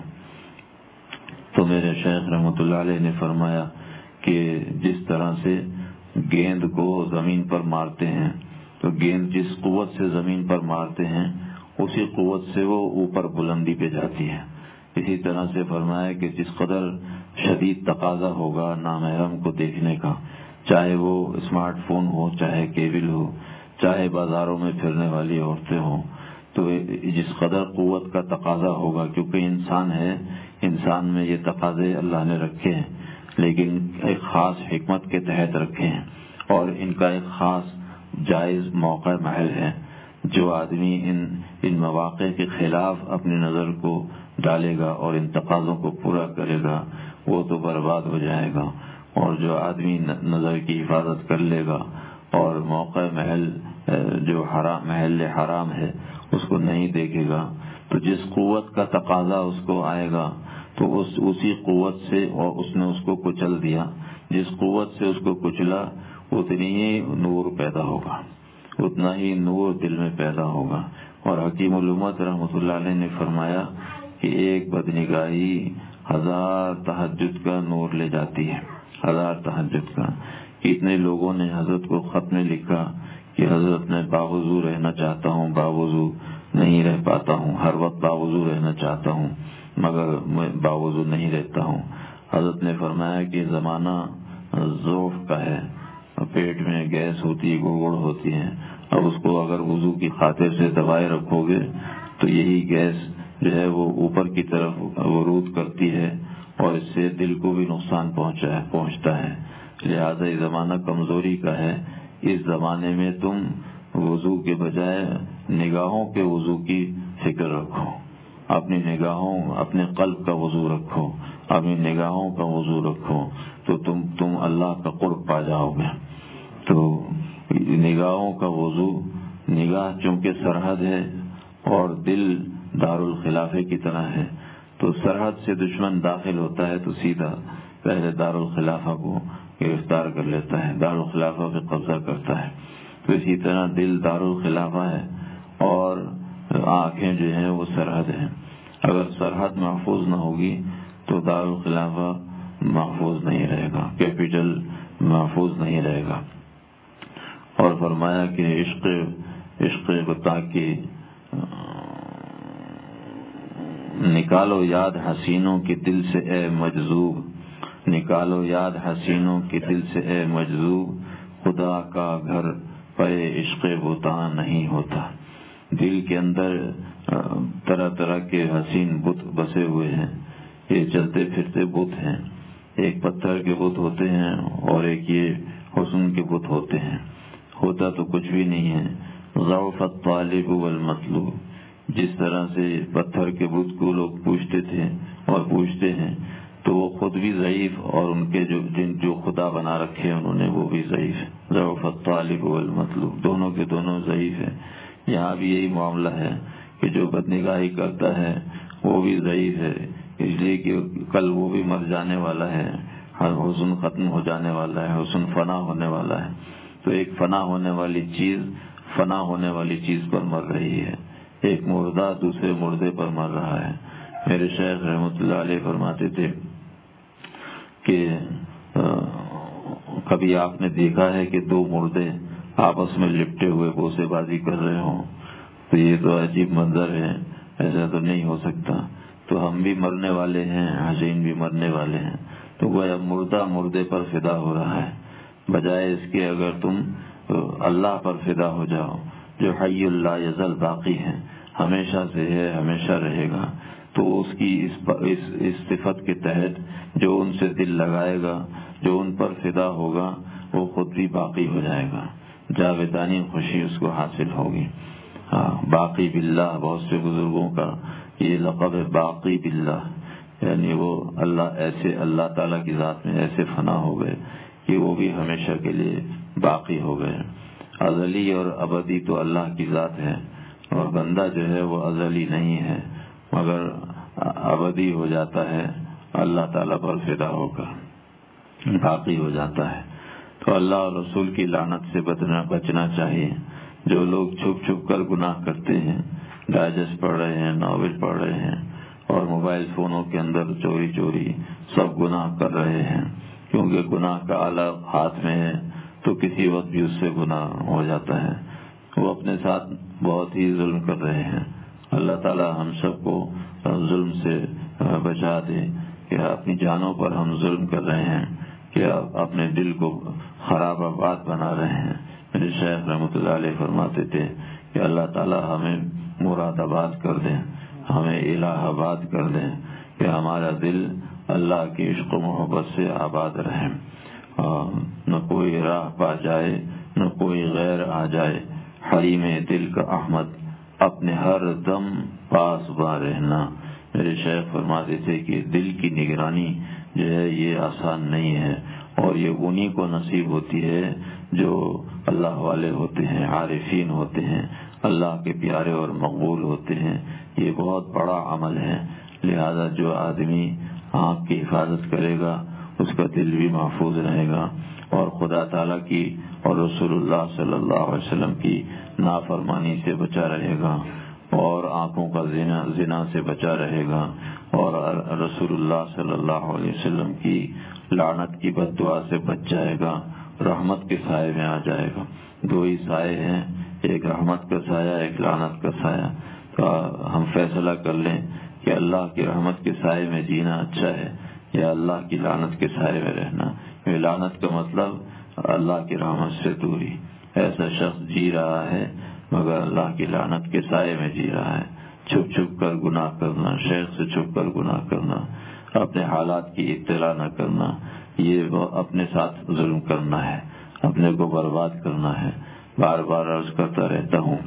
Speaker 1: تو میرے شیخ رحمۃ اللہ علیہ نے فرمایا کہ جس طرح سے گیند کو زمین پر مارتے ہیں تو گیند جس قوت سے زمین پر مارتے ہیں اسی قوت سے وہ اوپر بلندی پہ جاتی ہے، اسی طرح سے فرمایا کہ جس قدر شدید تقاضا ہوگا نامحرم کو دیکھنے کا، چاہے وہ اسمارٹ فون ہو، چاہے کیبل ہو، چاہے بازاروں میں پھرنے والی عورتیں ہوں، تو جس قدر قوت کا تقاضا ہوگا، کیونکہ انسان ہے، انسان میں یہ تقاضے اللہ نے رکھے ہیں، لیکن ایک خاص حکمت کے تحت رکھے ہیں، اور ان کا ایک خاص جائز موقع محل ہے۔ جو آدمی ان ان مواقع کے خلاف اپنی نظر کو ڈالے گا اور ان تقاضوں کو پورا کرے گا وہ تو برباد ہو جائے گا، اور جو آدمی نظر کی حفاظت کر لے گا اور موقع محل جو حرام محل حرام ہے اس کو نہیں دیکھے گا تو جس قوت کا تقاضا اس کو آئے گا تو اس اسی قوت سے، اور اس نے اس کو کچل دیا، جس قوت سے اس کو کچلا اتنی ہی نور پیدا ہوگا، اتنا ہی نور دل میں پیدا ہوگا۔ اور حکیم الامت رحمۃ اللہ علیہ نے فرمایا کہ ایک بدنگاہی ہزار تہجد کا نور لے جاتی ہے، ہزار تہجد کا۔ کتنے لوگوں نے حضرت کو خط میں لکھا کہ حضرت میں باوضو رہنا چاہتا ہوں، باوضو نہیں رہ پاتا ہوں، ہر وقت باوضو رہنا چاہتا ہوں مگر میں باوضو نہیں رہتا ہوں۔ حضرت نے فرمایا کہ زمانہ ضعف کا ہے، پیٹ میں گیس ہوتی ہے، گڑگڑ ہوتی ہے، اب اس کو اگر وضو کی خاطر سے دبائے رکھو گے تو یہی گیس جو ہے وہ اوپر کی طرف ورود کرتی ہے اور اس سے دل کو بھی نقصان پہنچا ہے پہنچتا ہے۔ لہذا یہ زمانہ کمزوری کا ہے، اس زمانے میں تم وضو کے بجائے نگاہوں کے وضو کی فکر رکھو، اپنی نگاہوں اپنے قلب کا وضو رکھو، اپنی نگاہوں کا وضو رکھو تو تم تم اللہ کا قرب پا جاؤ گے۔ تو نگاہوں کا وضو، نگاہ چونکہ سرحد ہے اور دل دارالخلافے کی طرح ہے، تو سرحد سے دشمن داخل ہوتا ہے تو سیدھا پہلے دارالخلافہ کو گرفتار کر لیتا ہے، دارالخلافہ پہ قبضہ کرتا ہے۔ تو اسی طرح دل دارالخلافہ ہے اور آنکھیں جو ہیں وہ سرحد ہیں۔ اگر سرحد محفوظ نہ ہوگی تو دارالخلافہ محفوظ نہیں رہے گا، کیپٹل محفوظ نہیں رہے گا۔ اور فرمایا کہ عشق عشق بتا کے نکالو یاد حسینوں کے دل سے اے مجذوب، نکالو یاد حسینوں کے دل سے اے مجذوب، خدا کا گھر پے عشق بتا نہیں ہوتا۔ دل کے اندر طرح طرح کے حسین بت بسے ہوئے ہیں، یہ چلتے پھرتے بت ہیں، ایک پتھر کے بت ہوتے ہیں اور ایک یہ حسن کے بت ہوتے ہیں، ہوتا تو کچھ بھی نہیں ہے۔ ضعف الطالب والمطلوب، جس طرح سے پتھر کے بت کو لوگ پوجتے تھے اور پوجتے ہیں تو وہ خود بھی ضعیف اور ان کے جو جن جو خدا بنا رکھے انہوں نے وہ بھی ضعیف ہے۔ ضعف الطالب والمطلوب، دونوں کے دونوں ضعیف ہیں۔ یہاں بھی یہی معاملہ ہے کہ جو بدنگاہی کرتا ہے وہ بھی ضعیف ہے، اس لیے کہ کل وہ بھی مر جانے والا ہے، ہر حسن ختم ہو جانے والا ہے، حسن فنا ہونے والا ہے۔ تو ایک فنا ہونے والی چیز فنا ہونے والی چیز پر مر رہی ہے، ایک مردہ دوسرے مردے پر مر رہا ہے۔ میرے شیخ رحمۃ اللہ علیہ فرماتے تھے کہ کبھی آپ نے دیکھا ہے کہ دو مردے آپس میں لپٹے ہوئے بوسے بازی کر رہے ہوں؟ تو یہ تو عجیب منظر ہے، ایسا تو نہیں ہو سکتا۔ تو ہم بھی مرنے والے ہیں، حسین بھی مرنے والے ہیں، تو گویا مردہ مردے پر فدا ہو رہا ہے، بجائے اس کے اگر تم اللہ پر فدا ہو جاؤ جو حی لا یزل باقی ہے، ہمیشہ سے ہے، ہمیشہ رہے گا، تو اس کی اس, اس, اس صفت کے تحت جو ان سے دل لگائے گا، جو ان پر فدا ہوگا، وہ خود بھی باقی ہو جائے گا، جاویدانی خوشی اس کو حاصل ہوگی۔ ہاں، باقی باللہ، بہت سے بزرگوں کا یہ لقب ہے باقی باللہ، یعنی وہ اللہ ایسے اللہ تعالیٰ کی ذات میں ایسے فنا ہو گئے کہ وہ بھی ہمیشہ کے لیے باقی ہو گئے۔ ازلی اور ابدی تو اللہ کی ذات ہے، اور بندہ جو ہے وہ ازلی نہیں ہے مگر ابدی ہو جاتا ہے، اللہ تعالیٰ پر فدا ہو کر باقی ہو جاتا ہے۔ تو اللہ اور رسول کی لعنت سے بچنا بچنا چاہیے۔ جو لوگ چھپ چھپ کر گناہ کرتے ہیں، ڈائجسٹ پڑھ رہے ہیں، ناول پڑھ رہے ہیں اور موبائل فونوں کے اندر چوری چوری سب گناہ کر رہے ہیں، کیونکہ گناہ کا آلہ ہاتھ میں ہے تو کسی وقت بھی اس سے گناہ ہو جاتا ہے۔ وہ اپنے ساتھ بہت ہی ظلم کر رہے ہیں۔ اللہ تعالی ہم سب کو ظلم سے بچا دے کہ اپنی جانوں پر ہم ظلم کر رہے ہیں، کہ اپنے دل کو خراب آباد بنا رہے ہیں۔ میرے شیخ رحمۃ اللہ علیہ فرماتے تھے کہ اللہ تعالی ہمیں مراد آباد کر دیں، ہمیں الہ آباد کر دیں، کہ ہمارا دل اللہ کی عشق و محبت سے آباد رہے، نہ کوئی راہ پا جائے، نہ کوئی غیر آ جائے، حریم دل کا احمد اپنے ہر دم پاس با رہنا۔ میرے شیخ فرماتے تھے کہ دل کی نگرانی جو ہے یہ آسان نہیں ہے، اور یہ انہی کو نصیب ہوتی ہے جو اللہ والے ہوتے ہیں، عارفین ہوتے ہیں، اللہ کے پیارے اور مقبول ہوتے ہیں۔ یہ بہت بڑا عمل ہے، لہذا جو آدمی آنکھ کی حفاظت کرے گا اس کا دل بھی محفوظ رہے گا، اور خدا تعالیٰ کی اور رسول اللہ صلی اللہ علیہ وسلم کی نافرمانی سے بچا رہے گا، اور آنکھوں کا زنا زنا سے بچا رہے گا، اور رسول اللہ صلی اللہ علیہ وسلم کی لعنت کی بد دعا سے بچ جائے گا، رحمت کے سائے میں آ جائے گا۔ دو ہی سائے ہیں، ایک رحمت کا سایہ، ایک لعنت کا سایہ۔ تو ہم فیصلہ کر لیں کہ اللہ کی رحمت کے سائے میں جینا اچھا ہے یا اللہ کی لعنت کے سائے میں رہنا۔ یہ لعنت کا مطلب اللہ کی رحمت سے دوری۔ ایسا شخص جی رہا ہے مگر اللہ کی لعنت کے سائے میں جی رہا ہے، چھپ چھپ کر گناہ کرنا، شیخ سے چھپ کر گناہ کرنا، اپنے حالات کی اطلاع نہ کرنا، یہ وہ اپنے ساتھ ظلم کرنا ہے، اپنے کو برباد کرنا ہے۔ بار بار عرض کرتا رہتا ہوں،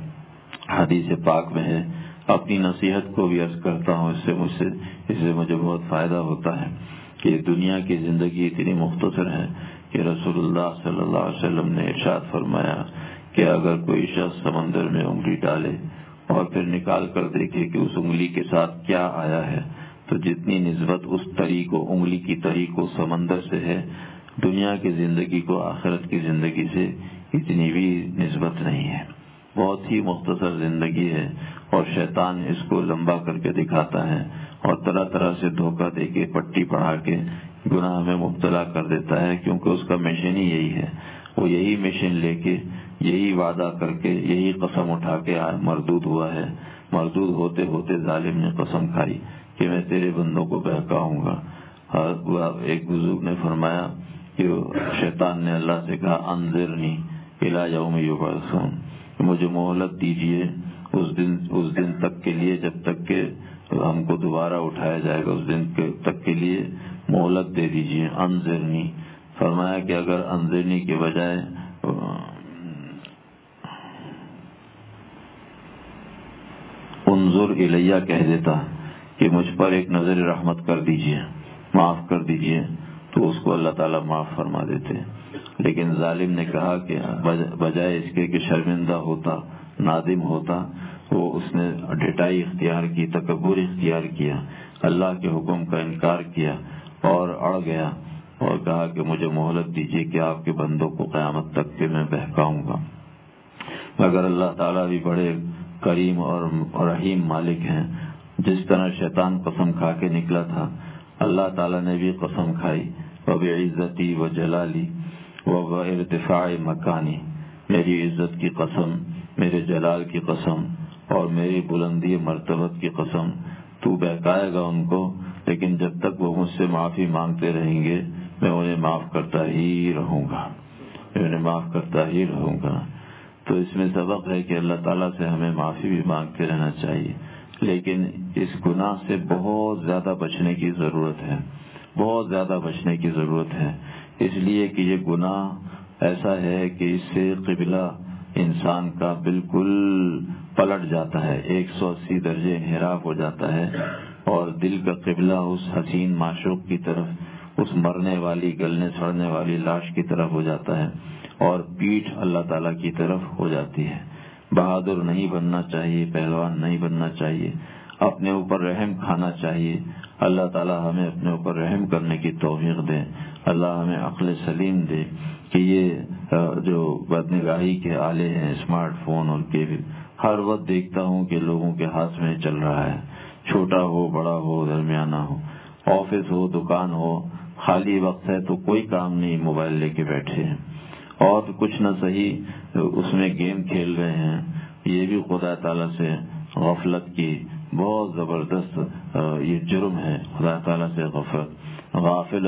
Speaker 1: حدیث پاک میں ہے، اپنی نصیحت کو بھی عرض کرتا ہوں، اس سے مجھ سے اس سے مجھے بہت فائدہ ہوتا ہے کہ دنیا کی زندگی اتنی مختصر ہے کہ رسول اللہ صلی اللہ علیہ وسلم نے ارشاد فرمایا کہ اگر کوئی شخص سمندر میں انگلی ڈالے اور پھر نکال کر دیکھے کہ اس انگلی کے ساتھ کیا آیا ہے، تو جتنی نسبت اس تری کو انگلی کی تری کو سمندر سے ہے، دنیا کی زندگی کو آخرت کی زندگی سے اتنی بھی نسبت نہیں ہے۔ بہت ہی مختصر زندگی ہے، اور شیطان اس کو لمبا کر کے دکھاتا ہے اور طرح طرح سے دھوکہ دے کے پٹی پڑھا کے گناہ میں مبتلا کر دیتا ہے، کیونکہ اس کا مشن ہی یہی ہے۔ وہ یہی مشن لے کے، یہی وعدہ کر کے، یہی قسم اٹھا کے مردود ہوا ہے۔ مردود ہوتے ہوتے ظالم نے قسم کھائی کہ میں تیرے بندوں کو بہکاؤں گا۔ ایک بزرگ نے فرمایا کہ شیطان نے اللہ سے کہا انذرنی الی یوم یبعثون، مجھے مہلت دیجیے اس دن اس دن تک کے لیے جب تک کہ ہم کو دوبارہ اٹھایا جائے گا، اس دن تک کے لیے مہلت دے دیجیے۔ انذرنی، فرمایا کہ اگر انذرنی کے بجائے انظر الیہ کہہ دیتا کہ مجھ پر ایک نظر رحمت کر دیجیے، معاف کر دیجیے، تو اس کو اللہ تعالیٰ معاف فرما دیتے۔ لیکن ظالم نے کہا کہ بجائے اس کے کہ شرمندہ ہوتا، نادم ہوتا، وہ اس نے ڈٹائی اختیار کی، تکبر اختیار کیا، اللہ کے حکم کا انکار کیا اور اڑ گیا اور کہا کہ مجھے مہلت دیجیے کہ آپ کے بندوں کو قیامت تک کے میں بہکاؤں گا۔ مگر اللہ تعالیٰ بھی بڑے کریم اور رحیم مالک ہیں۔ جس طرح شیطان قسم کھا کے نکلا تھا، اللہ تعالیٰ نے بھی قسم کھائی، وَبِعِزَّتِي وَجَلَالِي وَارْتِفَاعِ مَكَانِي، میری عزت کی قسم، میرے جلال کی قسم اور میری بلندی مرتبت کی قسم، تو بہکائے گا ان کو، لیکن جب تک وہ مجھ سے معافی مانگتے رہیں گے میں انہیں معاف کرتا ہی رہوں گا، میں انہیں معاف کرتا ہی رہوں گا۔ تو اس میں سبق ہے کہ اللہ تعالیٰ سے ہمیں معافی بھی مانگتے رہنا چاہیے، لیکن اس گناہ سے بہت زیادہ بچنے کی ضرورت ہے، بہت زیادہ بچنے کی ضرورت ہے، اس لیے کہ یہ گناہ ایسا ہے کہ اس سے قبلہ انسان کا بالکل پلٹ جاتا ہے، ایک سو اسی درجے انحراف ہو جاتا ہے، اور دل کا قبلہ اس حسین معشوق کی طرف، اس مرنے والی گلنے سڑنے والی لاش کی طرف ہو جاتا ہے، اور پیٹھ اللہ تعالیٰ کی طرف ہو جاتی ہے۔ بہادر نہیں بننا چاہیے، پہلوان نہیں بننا چاہیے، اپنے اوپر رحم کھانا چاہیے۔ اللہ تعالیٰ ہمیں اپنے اوپر رحم کرنے کی توفیق دے، اللہ ہمیں عقل سلیم دے کہ یہ جو بدنگاہی کے آلے ہیں، اسمارٹ فون اور کیبل، ہر وقت دیکھتا ہوں کہ لوگوں کے ہاتھ میں چل رہا ہے، چھوٹا ہو بڑا ہو درمیانہ ہو، آفس ہو دکان ہو، خالی وقت ہے تو کوئی کام نہیں، موبائل لے کے بیٹھے ہیں، اور کچھ نہ صحیح اس میں گیم کھیل رہے ہیں۔ یہ بھی خدا تعالیٰ سے غفلت کی بہت زبردست یہ جرم ہے، خدا تعالیٰ سے غفلت۔ غافل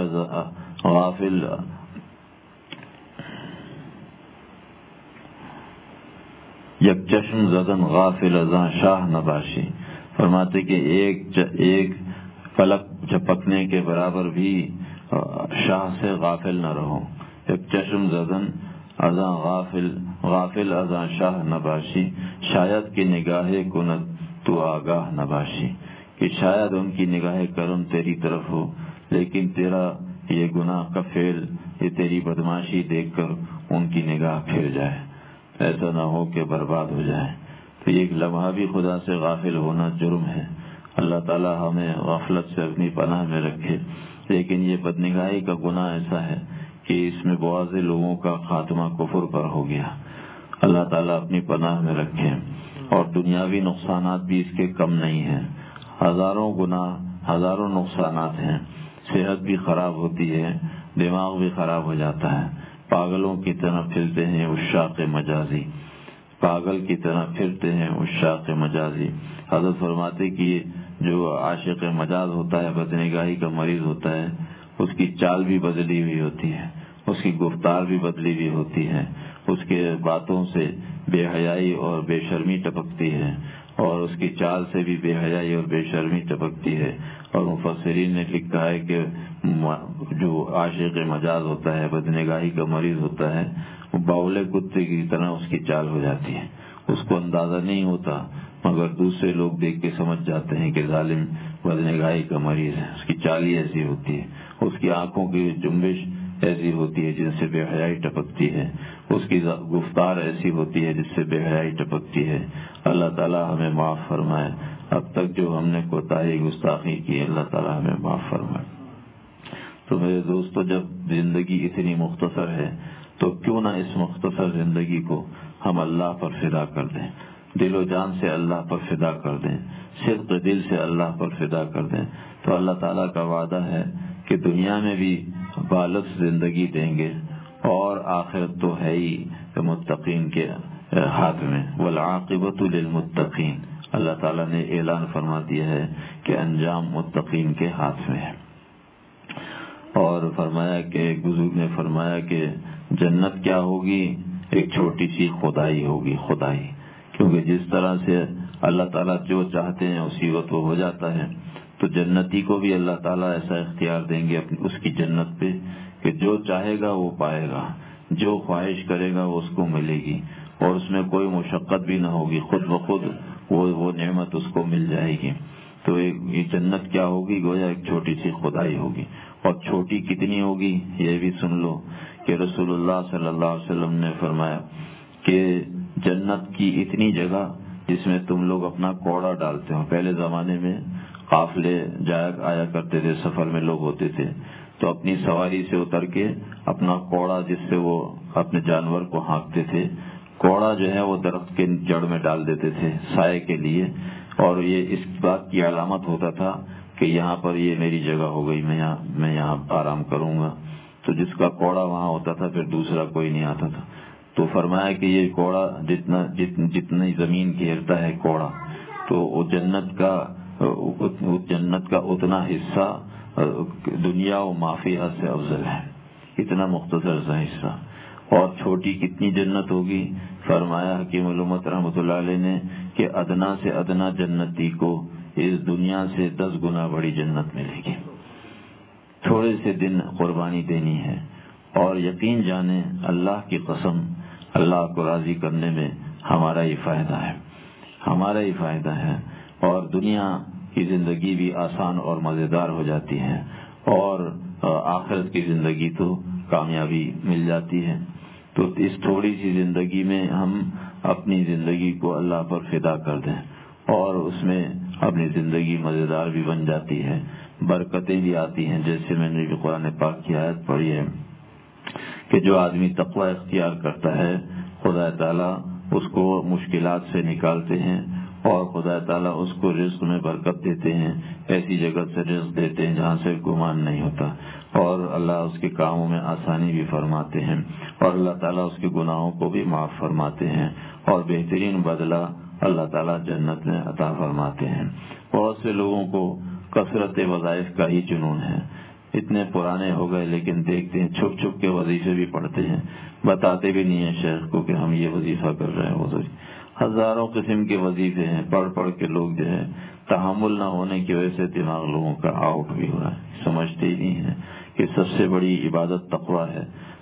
Speaker 1: غافل یک چشم زدن غافل ازاں شاہ نباشی، فرماتے کہ ایک ایک پلک جھپکنے کے برابر بھی شاہ سے غافل نہ رہو۔ یک چشم زدن ازاں غافل غافل ازاں شاہ نباشی، شاید کہ نگاہ کند تو آگاہ نباشی، کہ شاید ان کی نگاہ کرم تیری طرف ہو، لیکن تیرا یہ گناہ کا فعل، یہ تیری بدماشی دیکھ کر ان کی نگاہ پھر جائے، ایسا نہ ہو کہ برباد ہو جائے۔ تو ایک لمحہ بھی خدا سے غافل ہونا جرم ہے۔ اللہ تعالی ہمیں غفلت سے اپنی پناہ میں رکھے۔ لیکن یہ بدنگاہی کا گناہ ایسا ہے کہ اس میں بہت سے لوگوں کا خاتمہ کفر پر ہو گیا۔ اللہ تعالیٰ اپنی پناہ میں رکھے۔ اور دنیاوی نقصانات بھی اس کے کم نہیں ہیں، ہزاروں گناہ، ہزاروں نقصانات ہیں۔ صحت بھی خراب ہوتی ہے، دماغ بھی خراب ہو جاتا ہے، پاگلوں کی طرح پھرتے ہیں عشاق مجازی، پاگل کی طرح پھرتے ہیں عشاق مجازی۔ حضرت فرماتے کہ جو عاشق مجاز ہوتا ہے، بدنگاہی کا مریض ہوتا ہے، اس کی چال بھی بدلی ہوئی ہوتی ہے، اس کی گفتار بھی بدلی ہوئی ہوتی ہے، اس کے باتوں سے بے حیائی اور بے شرمی ٹپکتی ہے، اور اس کی چال سے بھی بے حیائی اور بے شرمی ٹپکتی ہے۔ اور مفسرین نے لکھا ہے کہ جو عاشق مجاز ہوتا ہے، بدنگاہی کا مریض ہوتا ہے، وہ باولے کتے کی طرح اس کی چال ہو جاتی ہے، اس کو اندازہ نہیں ہوتا، مگر دوسرے لوگ دیکھ کے سمجھ جاتے ہیں کہ ظالم بدنگاہی کا مریض ہے، اس کی چال ہی ایسی ہوتی ہے، اس کی آنکھوں کی جنبش ایسی ہوتی ہے جن سے بے حیائی ٹپکتی ہے، اس کی گفتار ایسی ہوتی ہے جس سے بے حیائی ٹپکتی ہے۔ اللہ تعالیٰ ہمیں معاف فرمائے۔ اب تک جو ہم نے کوتاہی گستاخی کی، اللہ تعالیٰ ہمیں معاف فرمائے۔ تو میرے دوستو، جب زندگی اتنی مختصر ہے تو کیوں نہ اس مختصر زندگی کو ہم اللہ پر فدا کر دیں، دل و جان سے اللہ پر فدا کر دیں، صدق دل سے اللہ پر فدا کر دیں۔ تو اللہ تعالیٰ کا وعدہ ہے کہ دنیا میں بھی بالغ زندگی دیں گے، اور آخرت تو ہے ہی متقین کے ہاتھ میں، والعاقبۃ للمتقین۔ اللہ تعالیٰ نے اعلان فرما دیا ہے کہ انجام متقین کے ہاتھ میں ہے۔ اور فرمایا کہ ایک بزرگ نے فرمایا کہ جنت کیا ہوگی، ایک چھوٹی سی خدائی ہوگی، خدائی، کیونکہ جس طرح سے اللہ تعالیٰ جو چاہتے ہیں اسی وقت وہ ہو جاتا ہے۔ تو جنتی کو بھی اللہ تعالیٰ ایسا اختیار دیں گے اپنی اس کی جنت پہ کہ جو چاہے گا وہ پائے گا، جو خواہش کرے گا وہ اس کو ملے گی، اور اس میں کوئی مشقت بھی نہ ہوگی، خود بخود وہ وہ نعمت اس کو مل جائے گی۔ تو یہ جنت کیا ہوگی، گویا ایک چھوٹی سی خدائی ہوگی۔ اور چھوٹی کتنی ہوگی یہ بھی سن لو کہ رسول اللہ صلی اللہ علیہ وسلم نے فرمایا کہ جنت کی اتنی جگہ جس میں تم لوگ اپنا کوڑا ڈالتے ہو۔ پہلے زمانے میں قافلے جایا آیا کرتے تھے، سفر میں لوگ ہوتے تھے، تو اپنی سواری سے اتر کے اپنا کوڑا جس سے وہ اپنے جانور کو ہانکتے تھے، کوڑا جو ہے وہ درخت کے جڑ میں ڈال دیتے تھے سائے کے لیے، اور یہ اس بات کی علامت ہوتا تھا کہ یہاں پر یہ میری جگہ ہو گئی، میں یہاں میں یہاں آرام کروں گا۔ تو جس کا کوڑا وہاں ہوتا تھا پھر دوسرا کوئی نہیں آتا تھا۔ تو فرمایا کہ یہ کوڑا جتنا جتنی زمین گھیرتا ہے کوڑا، تو وہ جنت کا جنت کا اتنا حصہ دنیا و مافیہ سے افضل ہے، اتنا مختصر سا حصہ۔ اور چھوٹی کتنی جنت ہوگی، فرمایا حکیم الامت رحمۃ اللہ علیہ نے کہ ادنا سے ادنا جنتی کو اس دنیا سے دس گنا بڑی جنت ملے گی۔ تھوڑے سے دن قربانی دینی ہے، اور یقین جانیں اللہ کی قسم، اللہ کو راضی کرنے میں ہمارا ہی فائدہ ہے، ہمارا ہی فائدہ ہے، اور دنیا کی زندگی بھی آسان اور مزیدار ہو جاتی ہے، اور آخرت کی زندگی تو کامیابی مل جاتی ہے۔ تو اس تھوڑی سی زندگی میں ہم اپنی زندگی کو اللہ پر فدا کر دیں، اور اس میں اپنی زندگی مزیدار بھی بن جاتی ہے، برکتیں بھی آتی ہیں۔ جیسے میں نے قرآن پاک کی آیت پڑھی ہے کہ جو آدمی تقوی اختیار کرتا ہے، خدا تعالیٰ اس کو مشکلات سے نکالتے ہیں، اور خدا تعالیٰ اس کو رزق میں برکت دیتے ہیں، ایسی جگہ سے رزق دیتے ہیں جہاں سے گمان نہیں ہوتا، اور اللہ اس کے کاموں میں آسانی بھی فرماتے ہیں، اور اللہ تعالیٰ اس کے گناہوں کو بھی معاف فرماتے ہیں، اور بہترین بدلہ اللہ تعالیٰ جنت میں عطا فرماتے ہیں۔ بہت سے لوگوں کو کثرت وظائف کا ہی جنون ہے، اتنے پرانے ہو گئے لیکن دیکھتے ہیں چھپ چھپ کے وظیفے بھی پڑھتے ہیں، بتاتے بھی نہیں ہیں شیخ کو کہ ہم یہ وظیفہ کر رہے ہیں، وہ ہزاروں قسم کے وظیفے ہیں، پڑھ پڑھ کے لوگ جو ہے تحمل نہ ہونے کی وجہ سے دماغ لوگوں کا آؤٹ بھی ہو رہا ہے، سمجھتے ہی نہیں ہیں کہ سب سے بڑی عبادت تقویٰ ہے۔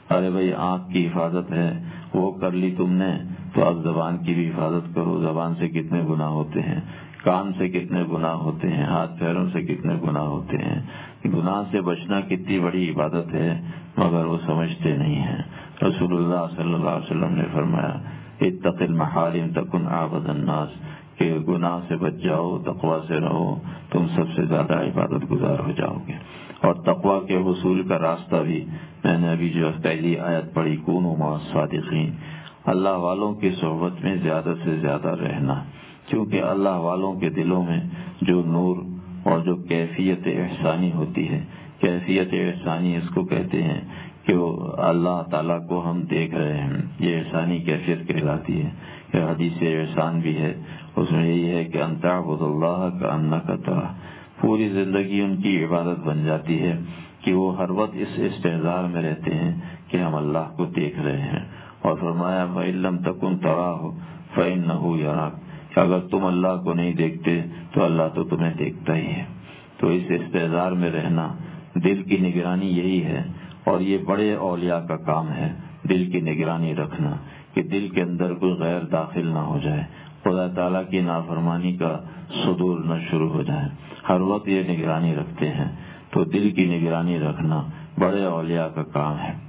Speaker 1: ارے بھائی آنکھ کی حفاظت ہے وہ کر لی تم نے، تو اب زبان کی بھی حفاظت کرو. زبان سے کتنے گناہ ہوتے ہیں، کان سے کتنے گناہ ہوتے ہیں، ہاتھ پیروں سے کتنے گناہ ہوتے ہیں. گناہ سے بچنا کتنی بڑی عبادت ہے، مگر وہ سمجھتے نہیں ہیں. رسول اللہ صلی اللہ علیہ وسلم نے فرمایا اتق المحارم تکن اعبد الناس، کہ گناہ سے بچ جاؤ، تقوی سے رہو، تم سب سے زیادہ عبادت گزار ہو جاؤ گے. اور تقوی کے حصول کا راستہ بھی میں نے ابھی جو پہلی آیت پڑھی کونوا مع الصادقین، اللہ والوں کی صحبت میں زیادہ سے زیادہ رہنا. کیونکہ اللہ والوں کے دلوں میں جو نور اور جو کیفیت احسانی ہوتی ہے، کیفیت احسانی اس کو کہتے ہیں کہ وہ اللہ تعالیٰ کو ہم دیکھ رہے ہیں، یہ احسانی کیفیت کہلاتی ہے. یہ حدیث احسان بھی ہے، اس میں یہی ہے کہ ان تعبد اللہ کأنک تراہ. پوری زندگی ان کی عبادت بن جاتی ہے کہ وہ ہر وقت اس استحضار میں رہتے ہیں کہ ہم اللہ کو دیکھ رہے ہیں. اور فرمایا فإن لم تکن تراہ فإنہ یراک، کہ اگر تم اللہ کو نہیں دیکھتے تو اللہ تو تمہیں دیکھتا ہی ہے. تو اس استحضار میں رہنا، دل کی نگرانی یہی ہے. اور یہ بڑے اولیاء کا کام ہے، دل کی نگرانی رکھنا، کہ دل کے اندر کوئی غیر داخل نہ ہو جائے، خدا تعالیٰ کی نافرمانی کا صدور نہ شروع ہو جائے. ہر وقت یہ نگرانی رکھتے ہیں. تو دل کی نگرانی رکھنا بڑے اولیاء کا کام ہے.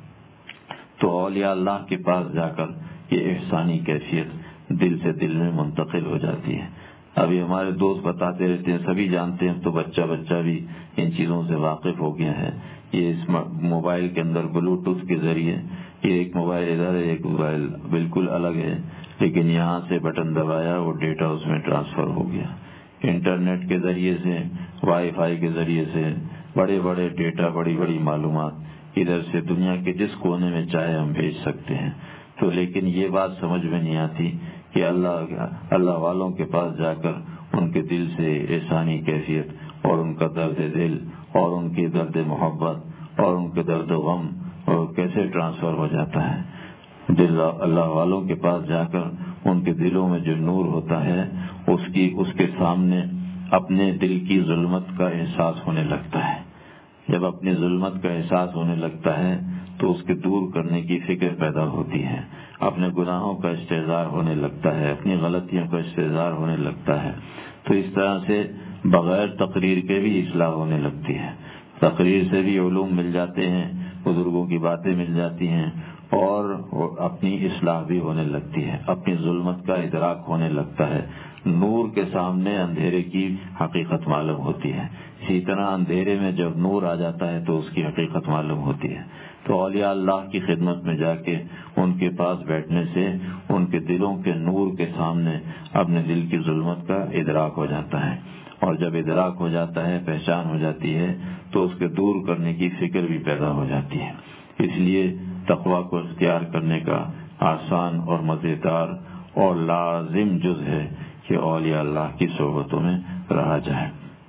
Speaker 1: تو اولیاء اللہ کے پاس جا کر یہ احسانی کیفیت دل سے دل میں منتقل ہو جاتی ہے. ابھی ہمارے دوست بتاتے رہتے ہیں، سبھی جانتے ہیں، تو بچہ بچہ بھی ان چیزوں سے واقف ہو گیا ہے. یہ اس موبائل کے اندر بلوٹوتھ کے ذریعے، یہ ایک موبائل ادھر ہے، ایک موبائل بالکل الگ ہے، لیکن یہاں سے بٹن دبایا وہ ڈیٹا اس میں ٹرانسفر ہو گیا. انٹرنیٹ کے ذریعے سے، وائی فائی کے ذریعے سے بڑے بڑے ڈیٹا، بڑی بڑی معلومات ادھر سے دنیا کے جس کونے میں چاہے ہم بھیج سکتے ہیں. تو لیکن یہ بات سمجھ میں نہیں آتی کہ اللہ اللہ والوں کے پاس جا کر ان کے دل سے احسانی کیفیت اور ان کا درد دل اور ان کی درد محبت اور ان کے درد غم اور کیسے ٹرانسفر ہو جاتا ہے. دل اللہ والوں کے پاس جا کر ان کے دلوں میں جو نور ہوتا ہے، اس کی اس کے سامنے اپنے دل کی ظلمت کا احساس ہونے لگتا ہے. جب اپنی ظلمت کا احساس ہونے لگتا ہے تو اس کے دور کرنے کی فکر پیدا ہوتی ہے، اپنے گناہوں کا استحضار ہونے لگتا ہے، اپنی غلطیوں کا استحضار ہونے لگتا ہے. تو اس طرح سے بغیر تقریر کے بھی اصلاح ہونے لگتی ہے. تقریر سے بھی علوم مل جاتے ہیں، بزرگوں کی باتیں مل جاتی ہیں، اور اپنی اصلاح بھی ہونے لگتی ہے، اپنی ظلمت کا ادراک ہونے لگتا ہے. نور کے سامنے اندھیرے کی حقیقت معلوم ہوتی ہے. اسی طرح اندھیرے میں جب نور آ جاتا ہے تو اس کی حقیقت معلوم ہوتی ہے. تو اولیاء اللہ کی خدمت میں جا کے ان کے پاس بیٹھنے سے ان کے دلوں کے نور کے سامنے اپنے دل کی ظلمت کا ادراک ہو جاتا ہے. اور جب ادراک ہو جاتا ہے، پہچان ہو جاتی ہے، تو اس کے دور کرنے کی فکر بھی پیدا ہو جاتی ہے. اس لیے تقویٰ کو اختیار کرنے کا آسان اور مزیدار اور لازم جز ہے کہ اولیاء اللہ کی صحبتوں میں رہا جائے.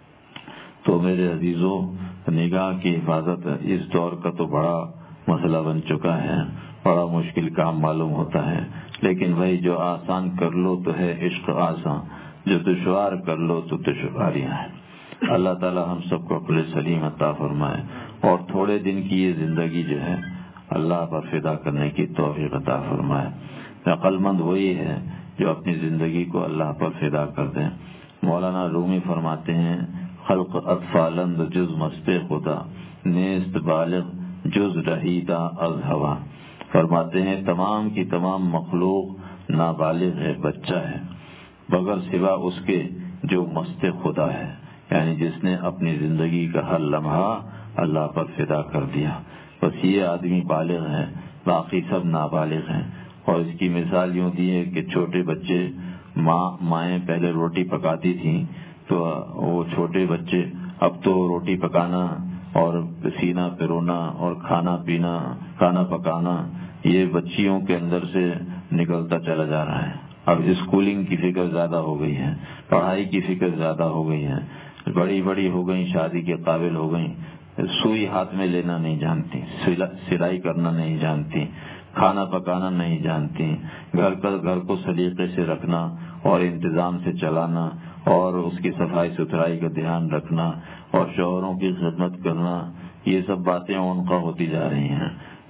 Speaker 1: تو میرے عزیزوں، نگاہ کی حفاظت اس دور کا تو بڑا مسئلہ بن چکا ہے، بڑا مشکل کام معلوم ہوتا ہے. لیکن بھائی جو آسان کر لو تو ہے عشق آسان، جو دشوار کر لو تو دشواریاں ہیں. اللہ تعالی ہم سب کو عقل سلیم عطا فرمائے، اور تھوڑے دن کی یہ زندگی جو ہے اللہ پر فدا کرنے کی توفیق عطا فرمائے. عقل مند وہی ہے جو اپنی زندگی کو اللہ پر فدا کر دیں. مولانا رومی فرماتے ہیں خلق اطفالند جز مست خدا، نیست بالغ جز رہیدہ از ہوا. فرماتے ہیں تمام کی تمام مخلوق نابالغ ہے، بچہ ہے، بغیر سوا اس کے جو مست خدا ہے، یعنی جس نے اپنی زندگی کا ہر لمحہ اللہ پر فدا کر دیا. بس یہ آدمی بالغ ہے، باقی سب نابالغ ہیں. اور اس کی مثال یوں دی ہے کہ چھوٹے بچے، ماں مائیں پہلے روٹی پکاتی تھیں، تو وہ چھوٹے بچے اب تو روٹی پکانا اور سینہ پرونا اور کھانا پینا، کھانا پکانا، یہ بچیوں کے اندر سے نکلتا چلا جا رہا ہے. اب اسکولنگ کی فکر زیادہ ہو گئی ہے، پڑھائی کی فکر زیادہ ہو گئی ہے، بڑی بڑی ہو گئی، شادی کے قابل ہو گئی، سوئی ہاتھ میں لینا نہیں جانتی، سلائی کرنا نہیں جانتی، کھانا پکانا نہیں جانتی، گھر کا گھر کو سلیقے سے رکھنا اور انتظام سے چلانا اور اس کی صفائی ستھرائی کا دھیان رکھنا اور شوہروں کی خدمت کرنا، یہ سب باتیں ان کا ہوتی جا رہی ہیں.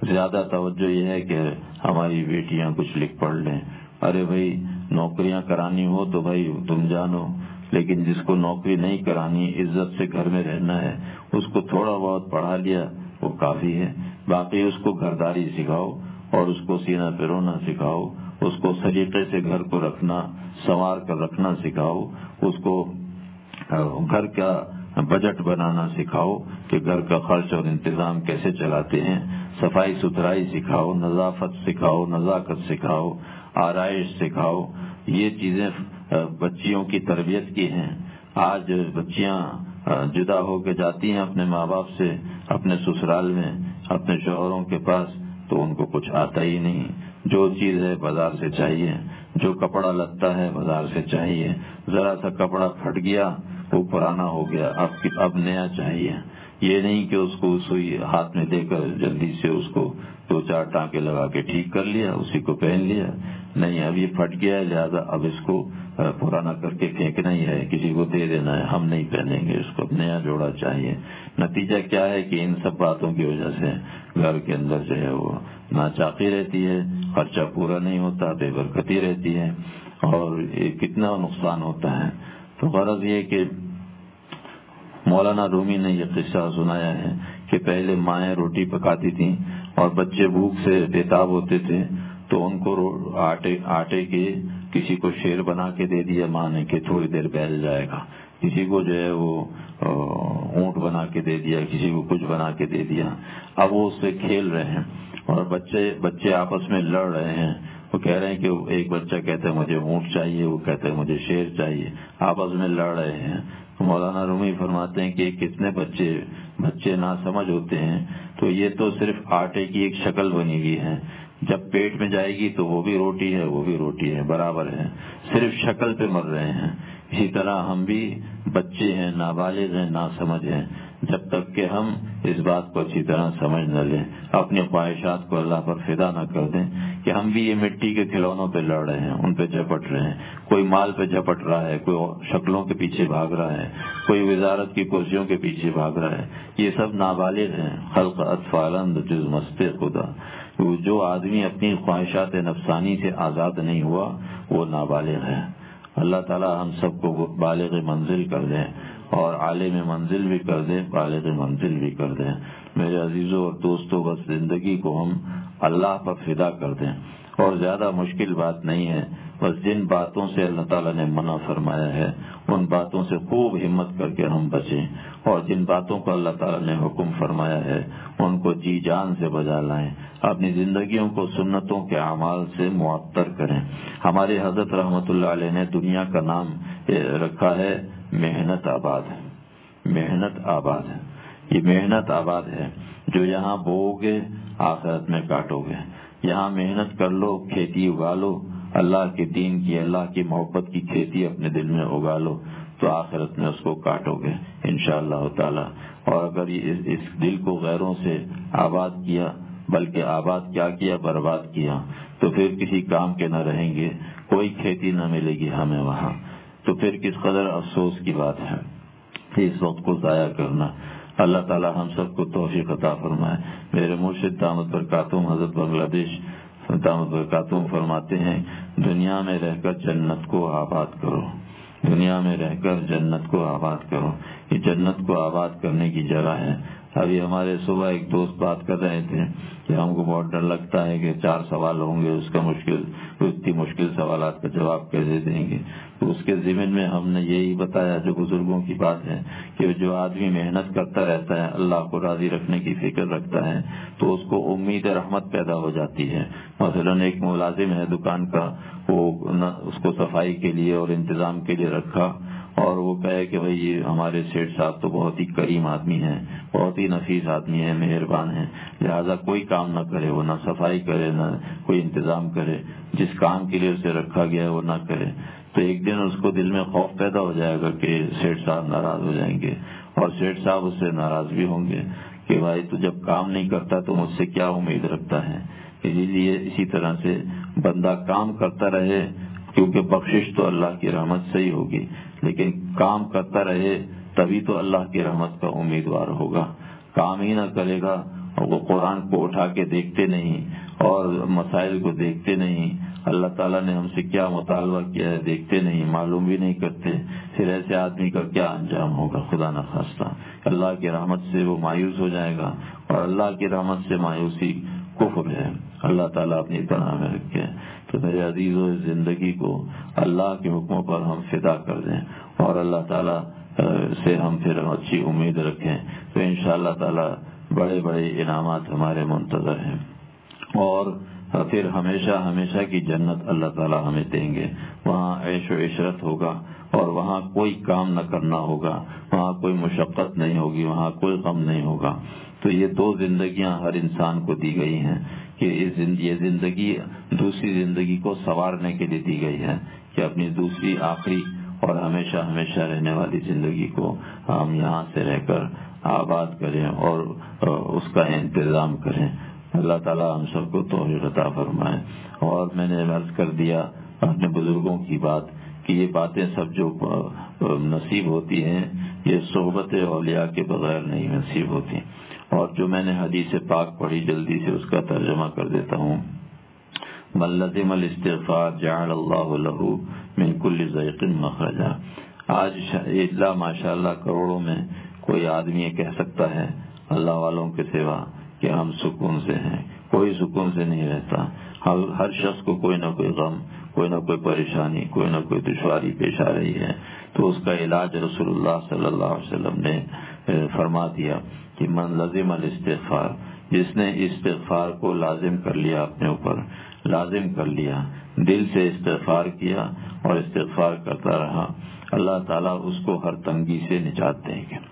Speaker 1: زیادہ توجہ یہ ہے کہ ہماری بیٹیاں کچھ لکھ پڑھ لیں. ارے بھائی نوکریاں کرانی ہو تو بھائی تم جانو، لیکن جس کو نوکری نہیں کرانی، عزت سے گھر میں رہنا ہے، اس کو تھوڑا بہت پڑھا لیا وہ کافی ہے. باقی اس کو گھرداری سکھاؤ اور اس کو سینہ پہ رونا سکھاؤ، اس کو سلیقے سے گھر کو رکھنا، سنوار کر رکھنا سکھاؤ، اس کو گھر کا بجٹ بنانا سکھاؤ کہ گھر کا خرچ اور انتظام کیسے چلاتے ہیں، صفائی ستھرائی سکھاؤ، نظافت سکھاؤ، نزاکت سکھاؤ، آرائش سکھاؤ. یہ چیزیں بچیوں کی تربیت کی ہیں. آج بچیاں جدا ہو کے جاتی ہیں اپنے ماں باپ سے اپنے سسرال میں اپنے شوہروں کے پاس، تو ان کو کچھ آتا ہی نہیں. جو چیز ہے بازار سے چاہیے، جو کپڑا لگتا ہے بازار سے چاہیے. ذرا سا کپڑا پھٹ گیا وہ پرانا ہو گیا، اب اب نیا چاہیے. یہ نہیں کہ اس کو سوئی ہاتھ میں دے کر جلدی سے اس کو دو چار ٹانکے لگا کے ٹھیک کر لیا، اسی کو پہن لیا. نہیں، اب یہ پھٹ گیا ہے لہذا اب اس کو پرانا کر کے پھینکنا ہی ہے، کسی کو دے دینا ہے، ہم نہیں پہنیں گے، اس کو نیا جوڑا چاہیے. نتیجہ کیا ہے کہ ان سب باتوں کی وجہ سے گھر کے اندر جو ہے وہ ناچاقی رہتی ہے، خرچہ پورا نہیں ہوتا، بے برکتی رہتی ہے اور یہ کتنا نقصان ہوتا ہے. تو غرض یہ کہ مولانا رومی نے یہ قصہ سنایا ہے کہ پہلے مائیں روٹی پکاتی تھیں اور بچے بھوک سے بےتاب ہوتے تھے تو ان کو آٹے آٹے کے کسی کو شیر بنا کے دے دیا ماں نے کہ تھوڑی دیر بیل جائے گا، کسی کو جو ہے وہ اونٹ بنا کے دے دیا، کسی کو کچھ بنا کے دے دیا. اب وہ اس سے کھیل رہے ہیں اور بچے بچے آپس میں لڑ رہے ہیں. وہ کہہ رہے ہیں کہ ایک بچہ کہتا ہے مجھے اونٹ چاہیے، وہ کہتا ہے مجھے شیر چاہیے، آپس میں لڑ رہے ہیں. مولانا رومی فرماتے ہیں کہ کتنے بچے بچے ناسمجھ ہوتے ہیں. تو یہ تو صرف آٹے کی ایک شکل بنی ہوئی ہے، جب پیٹ میں جائے گی تو وہ بھی روٹی ہے وہ بھی روٹی ہے، برابر ہے، صرف شکل پہ مر رہے ہیں. اسی طرح ہم بھی بچے ہیں، نابالغ ہیں، ناسمجھ ہیں. جب تک کہ ہم اس بات کو اچھی طرح سمجھ نہ لیں، اپنی خواہشات کو اللہ پر فدا نہ کر دیں کہ ہم بھی یہ مٹی کے کھلونوں پہ لڑ رہے ہیں، ان پہ جھپٹ رہے ہیں. کوئی مال پہ جھپٹ رہا ہے، کوئی شکلوں کے پیچھے بھاگ رہا ہے، کوئی وزارت کی کرسیوں کے پیچھے بھاگ رہا ہے. یہ سب نابالغ ہیں. خلق اطفالند جز مست خدا. جو آدمی اپنی خواہشات نفسانی سے آزاد نہیں ہوا وہ نابالغ ہے. اللہ تعالی ہم سب کو بالغ منزل کر دیں اور عالم منزل بھی کر دیں، بالغ منزل بھی کر دیں. میرے عزیزوں اور دوستوں، بس زندگی کو ہم اللہ پر فدا کر دیں اور زیادہ مشکل بات نہیں ہے. بس جن باتوں سے اللہ تعالیٰ نے منع فرمایا ہے ان باتوں سے خوب ہمت کر کے ہم بچیں، اور جن باتوں کو اللہ تعالیٰ نے حکم فرمایا ہے ان کو جی جان سے بجا لائیں. اپنی زندگیوں کو سنتوں کے اعمال سے معطر کریں. ہمارے حضرت رحمت اللہ علیہ نے دنیا کا نام رکھا ہے محنت آباد. محنت آباد ہے، یہ محنت آباد ہے. جو یہاں بوؤ گے آخرت میں کاٹو گے. یہاں محنت کر لو، کھیتی اگا لو، اللہ کے دین کی، اللہ کی محبت کی کھیتی اپنے دل میں اگا لو تو آخرت میں اس کو کاٹو گے انشاءاللہ تعالی. اور اگر اس دل کو غیروں سے آباد کیا، بلکہ آباد کیا کیا برباد کیا، تو پھر کسی کام کے نہ رہیں گے، کوئی کھیتی نہ ملے گی ہمیں وہاں. تو پھر کس قدر افسوس کی بات ہے اس وقت کو ضائع کرنا. اللہ تعالی ہم سب کو توفیق عطا فرمائے. میرے مرشد دامت برکاتہم حضرت بنگلہ دیش دامت برکاتہم فرماتے ہیں دنیا میں رہ کر جنت کو آباد کرو، دنیا میں رہ کر جنت کو آباد کرو. یہ جنت کو آباد کرنے کی جگہ ہے. ابھی ہمارے صبح ایک دوست بات کر رہے تھے کہ ہم کو بہت ڈر لگتا ہے کہ چار سوال ہوں گے، اس کا مشکل اتنی مشکل سوالات کا جواب کیسے دیں گے. تو اس کے ضمن میں ہم نے یہی بتایا جو بزرگوں کی بات ہے کہ جو آدمی محنت کرتا رہتا ہے، اللہ کو راضی رکھنے کی فکر رکھتا ہے، تو اس کو امید رحمت پیدا ہو جاتی ہے. مثلا ایک ملازم ہے دکان کا، وہ اس کو صفائی کے لیے اور انتظام کے لیے رکھا اور وہ کہے کہ بھئی یہ ہمارے سیٹھ صاحب تو بہت ہی کریم آدمی ہیں، بہت ہی نفیس آدمی ہیں، مہربان ہیں، لہذا کوئی کام نہ کرے، وہ نہ صفائی کرے نہ کوئی انتظام کرے، جس کام کے لیے اسے رکھا گیا ہے وہ نہ کرے. تو ایک دن اس کو دل میں خوف پیدا ہو جائے گا کہ سیٹھ صاحب ناراض ہو جائیں گے اور سیٹھ صاحب اس سے ناراض بھی ہوں گے کہ بھائی تو جب کام نہیں کرتا تو مجھ سے کیا امید رکھتا ہے. اسی لیے اسی طرح سے بندہ کام کرتا رہے، کیونکہ بخشش تو اللہ کی رحمت سے ہی ہوگی، لیکن کام کرتا رہے تبھی تو اللہ کی رحمت کا امیدوار ہوگا. کام ہی نہ کرے گا وہ قرآن کو اٹھا کے دیکھتے نہیں اور مسائل کو دیکھتے نہیں، اللہ تعالیٰ نے ہم سے کیا مطالبہ کیا ہے دیکھتے نہیں، معلوم بھی نہیں کرتے، پھر ایسے آدمی کا کیا انجام ہوگا؟ خدا نخواستہ اللہ کی رحمت سے وہ مایوس ہو جائے گا، اور اللہ کی رحمت سے مایوسی کفر ہے۔ اللہ تعالیٰ اپنی پناہ میں رکھے۔ تو میرے عزیزوں، اس زندگی کو اللہ کے حکموں پر ہم فدا کر دیں اور اللہ تعالیٰ سے ہم پھر اچھی امید رکھیں، تو انشاءاللہ تعالیٰ بڑے بڑے انعامات ہمارے منتظر ہیں، اور پھر ہمیشہ ہمیشہ کی جنت اللہ تعالیٰ ہمیں دیں گے۔ وہاں عیش و عشرت ہوگا، اور وہاں کوئی کام نہ کرنا ہوگا، وہاں کوئی مشقت نہیں ہوگی، وہاں کوئی غم نہیں ہوگا۔ تو یہ دو زندگیاں ہر انسان کو دی گئی ہیں کہ یہ زندگی دوسری زندگی کو سنوارنے کے لیے دی گئی ہے، کہ اپنی دوسری آخری اور ہمیشہ ہمیشہ رہنے والی زندگی کو ہم یہاں سے رہ کر آباد کریں اور اس کا انتظام کریں۔ اللہ تعالیٰ ہم سب کو توفیق عطا فرمائے۔ اور میں نے عرض کر دیا اپنے بزرگوں کی بات کہ یہ باتیں سب جو نصیب ہوتی ہیں یہ صحبت اولیاء کے بغیر نہیں نصیب ہوتی۔ اور جو میں نے حدیث پاک پڑھی جلدی سے اس کا ترجمہ کر دیتا ہوں۔ من لزم الاستغفار جعل اللہ لہ من کل ضیق مخرجا۔ آج الا ماشاء اللہ کروڑوں میں کوئی آدمی یہ کہہ سکتا ہے اللہ والوں کے سوا کہ ہم سکون سے ہیں، کوئی سکون سے نہیں رہتا۔ ہر شخص کو کوئی نہ کوئی غم، کوئی نہ کوئی پریشانی، کوئی نہ کوئی دشواری پیش آ رہی ہے۔ تو اس کا علاج رسول اللہ صلی اللہ علیہ وسلم نے فرما دیا کہ من لزم الاستغفار، جس نے استغفار کو لازم کر لیا، اپنے اوپر لازم کر لیا، دل سے استغفار کیا اور استغفار کرتا رہا، اللہ تعالیٰ اس کو ہر تنگی سے نجات دیں گے۔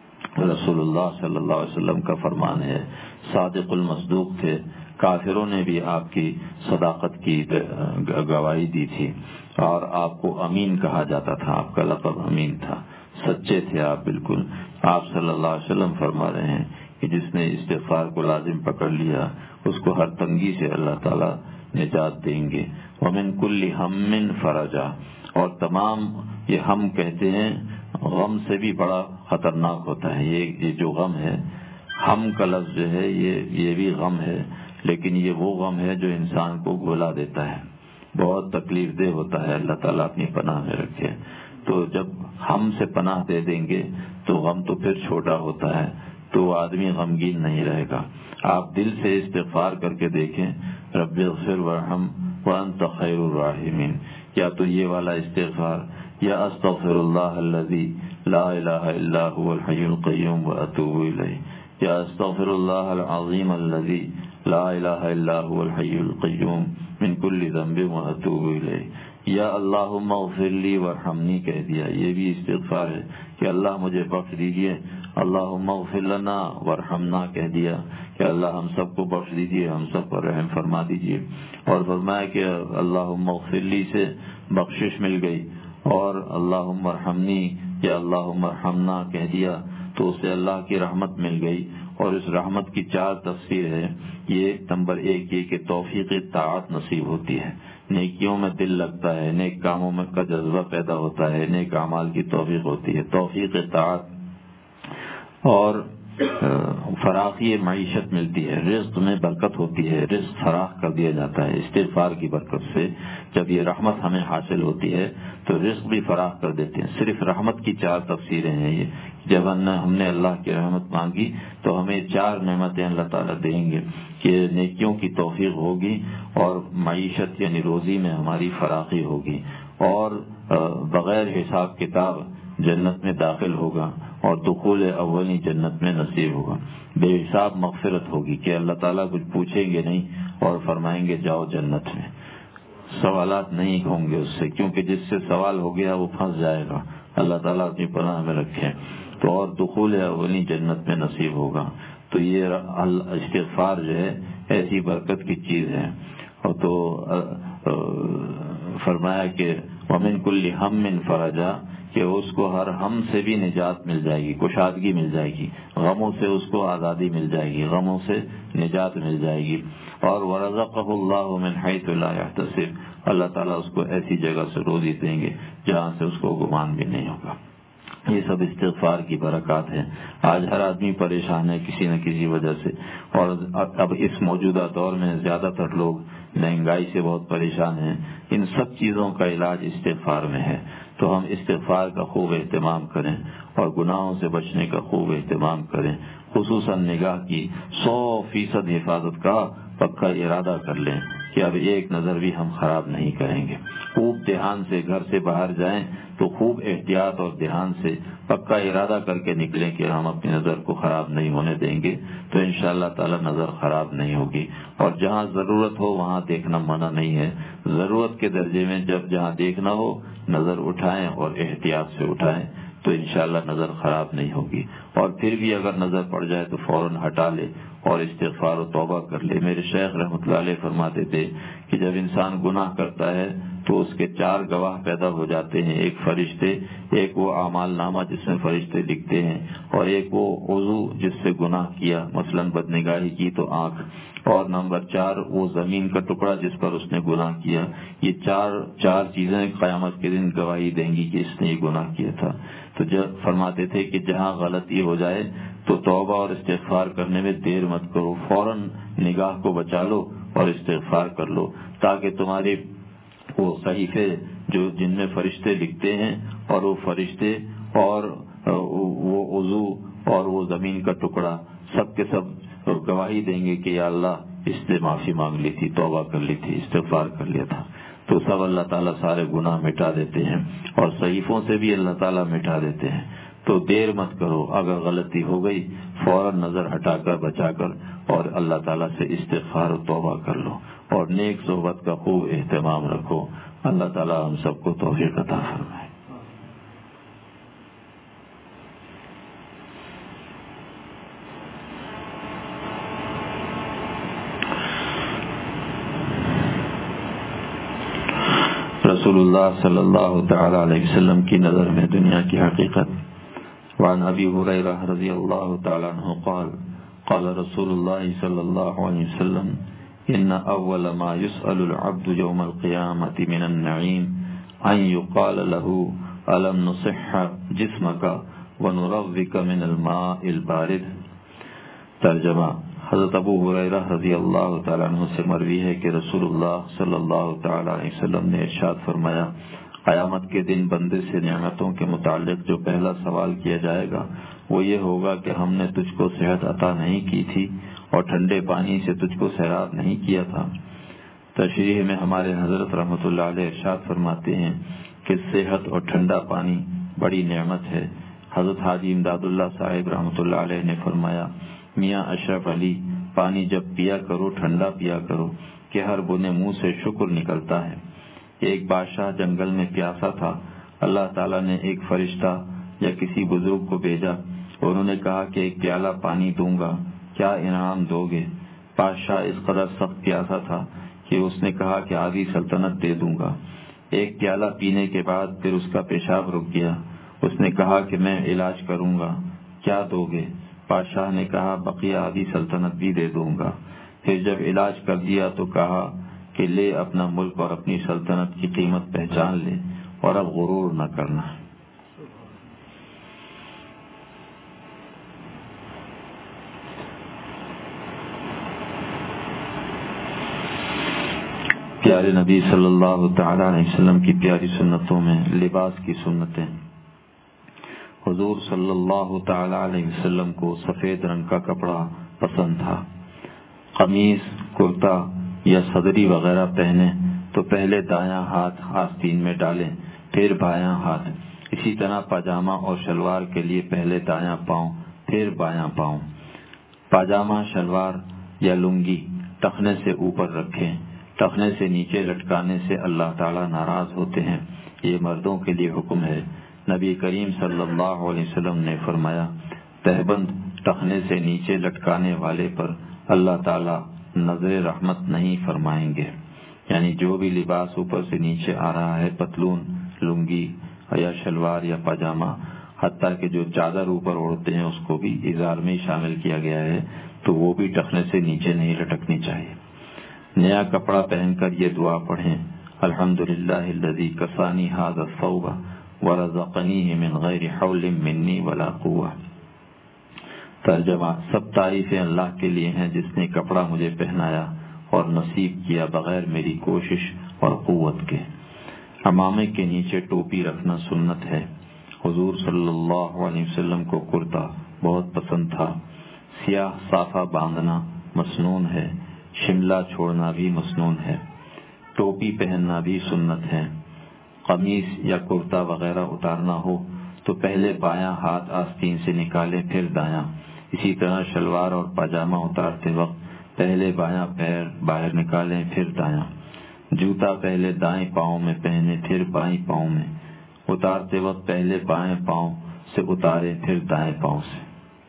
Speaker 1: رسول اللہ صلی اللہ علیہ وسلم کا فرمان ہے، صادق المصدوق تھے، کافروں نے بھی آپ کی صداقت کی گواہی دی تھی، اور آپ کو امین کہا جاتا تھا، آپ کا لقب امین تھا، سچے تھے آپ بالکل۔ آپ صلی اللہ علیہ وسلم فرما رہے ہیں کہ جس نے استغفار کو لازم پکڑ لیا اس کو ہر تنگی سے اللہ تعالیٰ نجات دیں گے۔ ومن کل ہم فرجا، اور تمام یہ ہم کہتے ہیں غم سے بھی بڑا خطرناک ہوتا ہے، یہ یہ جو غم ہے، ہم کا لفظ جو ہے یہ یہ بھی غم ہے، لیکن یہ وہ غم ہے جو انسان کو گھلا دیتا ہے، بہت تکلیف دہ ہوتا ہے، اللہ تعالیٰ اپنی پناہ میں رکھے۔ تو جب ہم سے پناہ دے دیں گے تو غم تو پھر چھوٹا ہوتا ہے، تو آدمی غمگین نہیں رہے گا۔ آپ دل سے استغفار کر کے دیکھیں، رب اغفر وارحم وانت خیر الراحمین، یا تو یہ والا استغفار، یا استغفر اللہ الذی لا الہ الا هو الحی القیوم واتوب الیہ، یا استغفر اللہ العظیم الذی لا الہ الا هو الحی القیوم من کل ذنب واتوب الیہ، یا اللہم اغفر لی وارحمنی کہہ دیا، یہ بھی استغفار ہے کہ اللہ مجھے بخش دیجئے، اللہم اغفر لنا وارحمنا کہہ دیا کہ اللہ ہم سب کو بخش دیجئے، ہم سب پر رحم فرما دیجئے، اور فرمایا کہ اللہم اغفر لی سے بخشش مل گئی، اور اللہم ارحمنی یا اللہم ارحمنا کہہ دیا تو اسے اللہ کی رحمت مل گئی۔ اور اس رحمت کی چار تفسیر ہے۔ یہ نمبر ایک یہ کہ توفیق طاعت نصیب ہوتی ہے، نیکیوں میں دل لگتا ہے، نیک کاموں میں کا جذبہ پیدا ہوتا ہے، نیک اعمال کی توفیق ہوتی ہے، توفیق طاعت، اور فراخی معیشت ملتی ہے، رزق میں برکت ہوتی ہے، رزق فراخ کر دیا جاتا ہے استغفار کی برکت سے۔ جب یہ رحمت ہمیں حاصل ہوتی ہے تو رزق بھی فراخ کر دیتے ہیں۔ صرف رحمت کی چار تفسیریں ہیں یہ، جب ہم نے اللہ کی رحمت مانگی تو ہمیں چار نعمتیں اللہ تعالیٰ دیں گے کہ نیکیوں کی توفیق ہوگی، اور معیشت یعنی روزی میں ہماری فراخی ہوگی، اور بغیر حساب کتاب جنت میں داخل ہوگا، اور دخول اولی جنت میں نصیب ہوگا، بے حساب مغفرت ہوگی کہ اللہ تعالیٰ کچھ پوچھیں گے نہیں اور فرمائیں گے جاؤ جنت میں، سوالات نہیں ہوں گے اس سے، کیونکہ جس سے سوال ہو گیا وہ پھنس جائے گا، اللہ تعالیٰ اپنی پناہ میں رکھے۔ تو اور دخول اولی جنت میں نصیب ہوگا۔ تو یہ استغفار جو ہے ایسی برکت کی چیز ہے۔ اور تو فرمایا کہ ومن کل ہم فرجا، کہ اس کو ہر ہم سے بھی نجات مل جائے گی، کشادگی مل جائے گی، غموں سے اس کو آزادی مل جائے گی، غموں سے نجات مل جائے گی۔ اور ورزقہ اللہ من حیث لا یحتسب، اللہ تعالیٰ اس کو ایسی جگہ سے روزی دیں گے جہاں سے اس کو گمان بھی نہیں ہوگا۔ یہ سب استغفار کی برکات ہیں۔ آج ہر آدمی پریشان ہے کسی نہ کسی وجہ سے، اور اب اس موجودہ دور میں زیادہ تر لوگ مہنگائی سے بہت پریشان ہیں۔ ان سب چیزوں کا علاج استغفار میں ہے، تو ہم استغفار کا خوب اہتمام کریں اور گناہوں سے بچنے کا خوب اہتمام کریں، خصوصاً نگاہ کی سو فیصد حفاظت کا پکا ارادہ کر لیں کہ اب ایک نظر بھی ہم خراب نہیں کریں گے۔ خوب دھیان سے گھر سے باہر جائیں تو خوب احتیاط اور دھیان سے پکا ارادہ کر کے نکلیں کہ ہم اپنی نظر کو خراب نہیں ہونے دیں گے، تو انشاءاللہ تعالی نظر خراب نہیں ہوگی۔ اور جہاں ضرورت ہو وہاں دیکھنا منع نہیں ہے، ضرورت کے درجے میں جب جہاں دیکھنا ہو نظر اٹھائیں اور احتیاط سے اٹھائیں، تو انشاءاللہ نظر خراب نہیں ہوگی۔ اور پھر بھی اگر نظر پڑ جائے تو فوراً ہٹا لے اور استغفار و توبہ کر لے۔ میرے شیخ رحمۃ اللہ علیہ فرماتے تھے کہ جب انسان گناہ کرتا ہے تو اس کے چار گواہ پیدا ہو جاتے ہیں، ایک فرشتے، ایک وہ اعمال نامہ جس میں فرشتے لکھتے ہیں، اور ایک وہ عضو جس سے گناہ کیا، مثلاً بدنگاہی کی تو آنکھ، اور نمبر چار وہ زمین کا ٹکڑا جس پر اس نے گناہ کیا۔ یہ چار چار چیزیں قیامت کے دن گواہی دیں گی کہ اس نے یہ گناہ کیا تھا۔ تو جب فرماتے تھے کہ جہاں غلطی ہو جائے تو توبہ اور استغفار کرنے میں دیر مت کرو، فوراً نگاہ کو بچا لو اور استغفار کر لو، تاکہ تمہاری وہ صحیفے جو جن میں فرشتے لکھتے ہیں، اور وہ فرشتے اور وہ عضو اور وہ زمین کا ٹکڑا سب کے سب گواہی دیں گے کہ یا اللہ اس نے معافی مانگ لی تھی، توبہ کر لی تھی، استغفار کر لیا تھا۔ تو سب اللہ تعالیٰ سارے گناہ مٹا دیتے ہیں، اور صحیفوں سے بھی اللہ تعالیٰ مٹا دیتے ہیں۔ تو دیر مت کرو، اگر غلطی ہو گئی فوراً نظر ہٹا کر بچا کر اور اللہ تعالیٰ سے استغفار و توبہ کر لو، اور نیک صحبت کا خوب اہتمام رکھو۔ اللہ تعالیٰ ہم سب کو توفیق عطا فرمائے۔ رسول اللہ صلی اللہ تعالی علیہ وسلم کی نظر میں دنیا کی حقیقت۔ وعن ابی ہریرہ رضی اللہ تعالی عنہ قال قال رسول اللہ صلی اللہ علیہ وسلم ان اول ما يسأل العبد يوم القیامة من النعیم ان يقال له الم نصح جسمك ونروك من الماء البارد۔ ترجمہ: حضرت ابو ہریرہ رضی اللہ تعالیٰ عنہ سے مروی ہے کہ رسول اللہ صلی اللہ تعالیٰ علیہ وسلم نے ارشاد فرمایا، قیامت کے دن بندے سے نعمتوں کے متعلق جو پہلا سوال کیا جائے گا وہ یہ ہوگا کہ ہم نے تجھ کو صحت عطا نہیں کی تھی اور ٹھنڈے پانی سے تجھ کو سیراب نہیں کیا تھا۔ تشریح میں ہمارے حضرت رحمۃ اللہ علیہ ارشاد فرماتے ہیں کہ صحت اور ٹھنڈا پانی بڑی نعمت ہے۔ حضرت حاجی امداد اللہ صاحب رحمۃ اللہ علیہ نے فرمایا، میاں اشرف علی، پانی جب پیا کرو ٹھنڈا پیا کرو کہ ہر بونے منہ سے شکر نکلتا ہے۔ ایک بادشاہ جنگل میں پیاسا تھا، اللہ تعالیٰ نے ایک فرشتہ یا کسی بزرگ کو بھیجا، انہوں نے کہا کہ ایک پیالہ پانی دوں گا، کیا انعام دو گے؟ بادشاہ اس قدر سخت پیاسا تھا کہ اس نے کہا کہ آدھی سلطنت دے دوں گا۔ ایک پیالہ پینے کے بعد پھر اس کا پیشاب رک گیا، اس نے کہا کہ میں علاج کروں گا، کیا دو گے؟ بادشاہ نے کہا بقیہ آدھی سلطنت بھی دے دوں گا۔ پھر جب علاج کر دیا تو کہا کہ لے اپنا ملک اور اپنی سلطنت کی قیمت پہچان لے اور اب غرور نہ کرنا۔ پیارے نبی صلی اللہ تعالی علیہ وسلم کی پیاری سنتوں میں لباس کی سنتیں۔ حضور صلی اللہ تعالی علیہ وسلم کو سفید رنگ کا کپڑا پسند تھا۔ قمیص، کرتا یا صدری وغیرہ پہنے تو پہلے دایاں ہاتھ آستین میں ڈالیں، پھر بایاں ہاتھ۔ اسی طرح پاجامہ اور شلوار کے لیے پہلے دایاں پاؤں پھر بایاں پاؤں۔ پاجامہ، شلوار یا لنگی ٹخنے سے اوپر رکھیں، ٹخنے سے نیچے لٹکانے سے اللہ تعالیٰ ناراض ہوتے ہیں، یہ مردوں کے لیے حکم ہے۔ نبی کریم صلی اللہ علیہ وسلم نے فرمایا، تہبند ٹخنے سے نیچے لٹکانے والے پر اللہ تعالیٰ نظر رحمت نہیں فرمائیں گے۔ یعنی جو بھی لباس اوپر سے نیچے آ رہا ہے، پتلون، لنگی یا شلوار یا پاجامہ، حتیٰ کہ جو چادر اوپر اوڑھتے ہیں اس کو بھی ازار میں شامل کیا گیا ہے، تو وہ بھی ٹخنے سے نیچے نہیں لٹکنی چاہیے۔ نیا کپڑا پہن کر یہ دعا پڑھیں، الحمدللہ الذی کسانی ھذا الثوب ورزقنیہ من غیر حول منی ولا قوہ۔ ترجمہ: سب تعریفیں اللہ کے لیے ہیں جس نے کپڑا مجھے پہنایا اور نصیب کیا بغیر میری کوشش اور قوت کے۔ عمامے کے نیچے ٹوپی رکھنا سنت ہے۔ حضور صلی اللہ علیہ وسلم کو کرتا بہت پسند تھا۔ سیاہ صافہ باندھنا مسنون ہے، شملہ چھوڑنا بھی مسنون ہے، ٹوپی پہننا بھی سنت ہے۔ قمیص یا کرتا وغیرہ اتارنا ہو تو پہلے بایاں ہاتھ آستین سے نکالے پھر دایاں۔ اسی طرح شلوار اور پاجامہ اتارتے وقت پہلے بایاں پیر باہر نکالیں پھر دایاں۔ جوتا پہلے دائیں پاؤں میں پہنے پھر بائیں پاؤں میں۔ اتارتے وقت پہلے بائیں پاؤں سے اتارے پھر دائیں پاؤں سے۔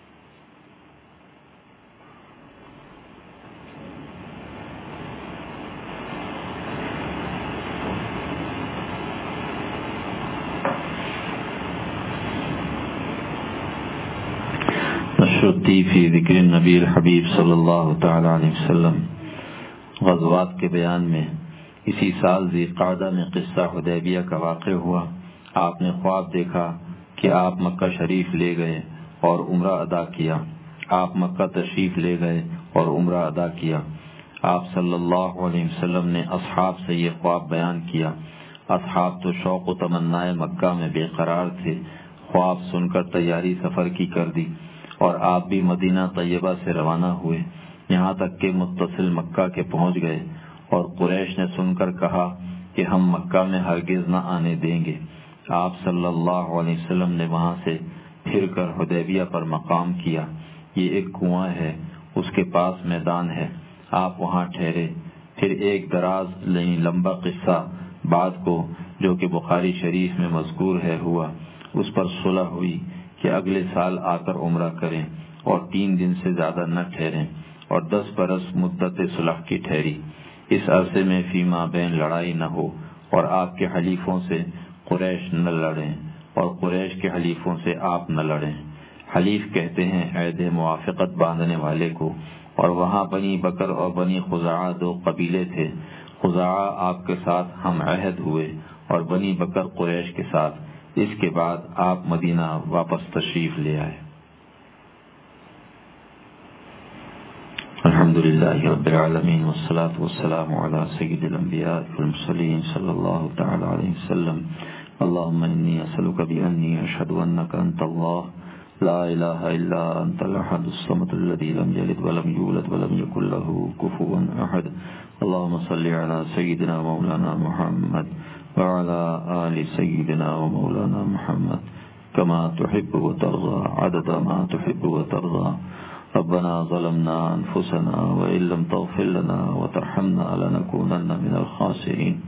Speaker 1: نشرتی فی ذکر النبی الحبیب صلی اللہ تعالی علیہ وسلم۔ غزوات کے بیان میں اسی سال ذی قعدہ میں قصہ حدیبیہ کا واقع ہوا۔ آپ نے خواب دیکھا کہ آپ مکہ شریف لے گئے اور عمرہ ادا کیا۔ آپ مکہ تشریف لے گئے اور عمرہ ادا کیا۔ آپ صلی اللہ علیہ وسلم نے اصحاب سے یہ خواب بیان کیا۔ اصحاب تو شوق و تمنائے مکہ میں بے قرار تھے۔ خواب سن کر تیاری سفر کی کر دی اور آپ بھی مدینہ طیبہ سے روانہ ہوئے، یہاں تک کہ متصل مکہ کے پہنچ گئے، اور قریش نے سن کر کہا کہ ہم مکہ میں ہرگز نہ آنے دیں گے۔ آپ صلی اللہ علیہ وسلم نے وہاں سے پھر کر حدیبیہ پر مقام کیا۔ یہ ایک کنواں ہے، اس کے پاس میدان ہے، آپ وہاں ٹھہرے۔ پھر ایک دراز لمبا قصہ بعد کو جو کہ بخاری شریف میں مذکور ہے ہوا۔ اس پر صلح ہوئی کہ اگلے سال آ کر عمرہ کریں اور تین دن سے زیادہ نہ ٹھہریں، اور دس برس مدت صلح کی ٹھہری۔ اس عرصے میں فیما بین لڑائی نہ ہو اور آپ کے حلیفوں سے قریش نہ لڑیں اور قریش کے حلیفوں سے آپ نہ لڑیں۔ حلیف کہتے ہیں عہد موافقت باندھنے والے کو، اور وہاں بنی بکر اور بنی خزاعہ دو قبیلے تھے۔ خزاعہ آپ کے ساتھ ہم عہد ہوئے اور بنی بکر قریش کے ساتھ۔ اس کے بعد آپ مدینہ واپس تشریف لے آئے۔ الحمدللہ رب العالمین والصلاة والسلام علی سید الانبیاء والمرسلین صلی اللہ تعالی علیہ وسلم۔ اللہم انی اسألک بانی اشہد انک انت اللہ لا الہ الا انت الاحد الصمد الذی لم یلد ولم یولد ولم یکن لہ کفوا احد۔ اللہم صلی علی سیدنا مولانا محمد وعلى آل سيدنا ومولانا محمد كما تحب وترضى عدد ما تحب وترضى۔ ربنا ظلمنا أنفسنا وإن لم تغفر لنا وترحمنا لنكونن من الخاسرين۔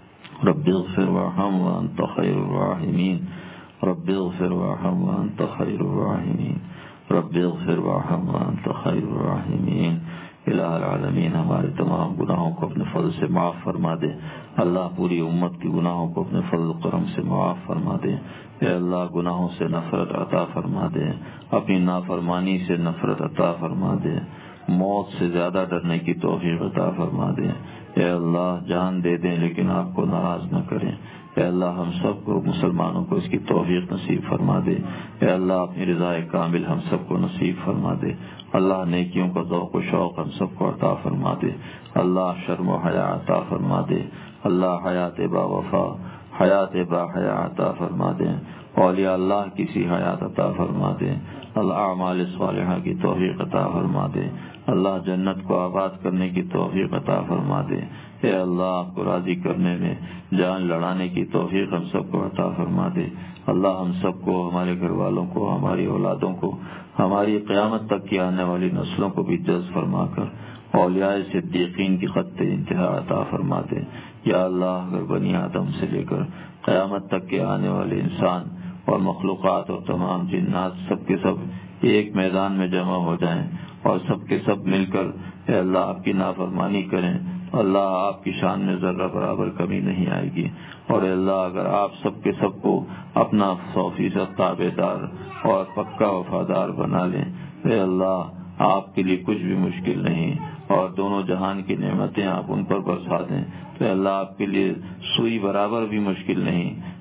Speaker 1: رب اغفر وارحم وأنت خير الراحمين۔ رب اغفر وارحم وأنت خير الراحمين۔ رب اغفر وارحم وأنت خير الراحمين۔ الہ العالمین ہمارے تمام گناہوں کو اپنے فضل سے معاف فرما دے۔ اللہ پوری امت کی گناہوں کو اپنے فضل و کرم سے معاف فرما دے۔ اے اللہ گناہوں سے نفرت عطا فرما دے، اپنی نافرمانی سے نفرت عطا فرما دے، موت سے زیادہ ڈرنے کی توفیق عطا فرما دے۔ اے اللہ جان دے دیں لیکن آپ کو ناراض نہ کریں۔ اے اللہ ہم سب کو مسلمانوں کو اس کی توفیق نصیب فرما دے۔ اے اللہ اپنی رضا کامل ہم سب کو نصیب فرما دے۔ اللہ نیکیوں کا ذوق و شوق ہم سب کو عطا فرما دے۔ اللہ شرم و حیا عطا فرما دے۔ اللہ حیات با وفا، حیات با حیا عطا فرما دے۔ اولیاء اللہ کی سی حیات عطا فرما دے۔ اللہ اعمال صالحہ کی توفیق عطا فرما دے۔ اللہ جنت کو آباد کرنے کی توفیق عطا فرما دے۔ اے اللہ آپ کو راضی کرنے میں جان لڑانے کی توفیق ہم سب کو عطا فرما دے۔ اللہ ہم سب کو، ہمارے گھر والوں کو، ہماری اولادوں کو، ہماری قیامت تک کی آنے والی نسلوں کو بھی جذب فرما کر اولیاء صدیقین کی خط انتہا عطا فرما دے۔ یا اللہ اگر بنی آدم سے لے کر قیامت تک کے آنے والے انسان اور مخلوقات اور تمام جنات سب کے سب ایک میدان میں جمع ہو جائیں اور سب کے سب مل کر اے اللہ آپ کی نافرمانی کریں، اللہ آپ کی شان میں ذرہ برابر کمی نہیں آئے گی۔ اور اے اللہ اگر آپ سب کے سب کو اپنا سو فیصد تابع دار اور پکا وفادار بنا لیں، اے اللہ آپ کے لیے کچھ بھی مشکل نہیں، اور دونوں جہان کی نعمتیں آپ ان پر برسا دیں تو اے اللہ آپ کے لیے سوئی برابر بھی مشکل نہیں۔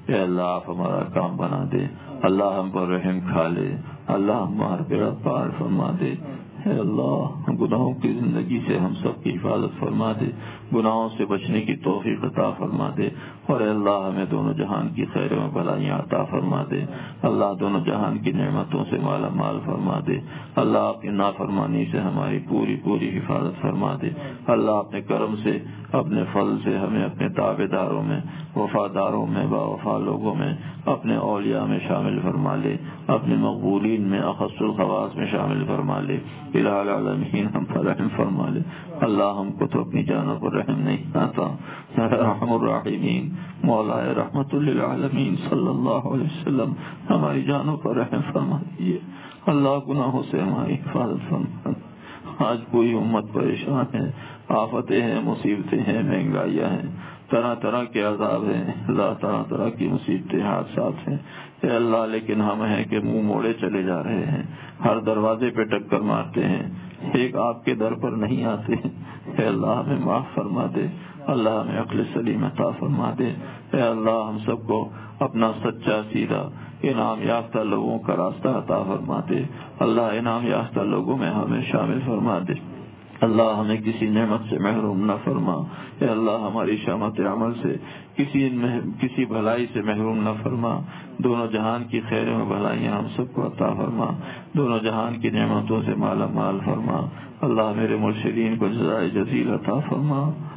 Speaker 1: اے اللہ آپ ہمارا کام بنا دے، اللہ ہم پر رحم کھا لے، اللہ ہمارا بیڑا پار فرما دے، اے اللہ گناہوں کی زندگی سے ہم سب کی حفاظت فرما دے، گناہوں سے بچنے کی توفیق عطا فرما دے، اور اے اللہ ہمیں دونوں جہان کی خیر و بھلائیاں عطا فرما دے، اللہ دونوں جہان کی نعمتوں سے مالا مال فرما دے، اللہ اپنی نافرمانی سے ہماری پوری پوری حفاظت فرما دے، اللہ اپنے کرم سے اپنے فضل سے ہمیں اپنے تابع داروں میں، وفاداروں میں، با وفا لوگوں میں، اپنے اولیاء میں شامل فرما لے، اپنے مقبولین میں، اخص الخواص میں شامل فرما لے، الہ العالمین ہم پر رحم فرما لے، اللہ ہم کو تو اپنی جانوں پر رحم نہیں آتا، رحم الراحمین مولا رحمت للعالمین صلی اللہ علیہ وسلم ہماری جانوں پر رحم فرما دیجیے، اللہ گناہوں سے ہماری حفاظت فرما دے۔ آج کوئی امت پریشان ہے، آفتیں ہیں، مصیبتیں ہیں، مہنگائیاں ہیں، طرح طرح کے عذاب ہیں، اللہ طرح طرح کی مصیبتیں حادثات ہیں، اے اللہ لیکن ہم ہیں کہ منہ موڑے چلے جا رہے ہیں، ہر دروازے پہ ٹکر مارتے ہیں، ایک آپ کے در پر نہیں آتے، اے اللہ ہمیں معاف فرما دے، اللہ ہمیں عقل سلیم عطا فرما دے، اے اللہ ہم سب کو اپنا سچا سیدھا انعام یافتہ لوگوں کا راستہ عطا فرما دے، اللہ انعام یافتہ لوگوں میں ہمیں شامل فرما دے، اللہ ہمیں کسی نعمت سے محروم نہ فرما، اے اللہ ہماری شامت عمل سے کسی کسی بھلائی سے محروم نہ فرما، دونوں جہان کی خیریں و بھلائیاں ہم سب کو عطا فرما، دونوں جہان کی نعمتوں سے مالا مال فرما، اللہ میرے مرشدین کو جزائے جزیل عطا فرما،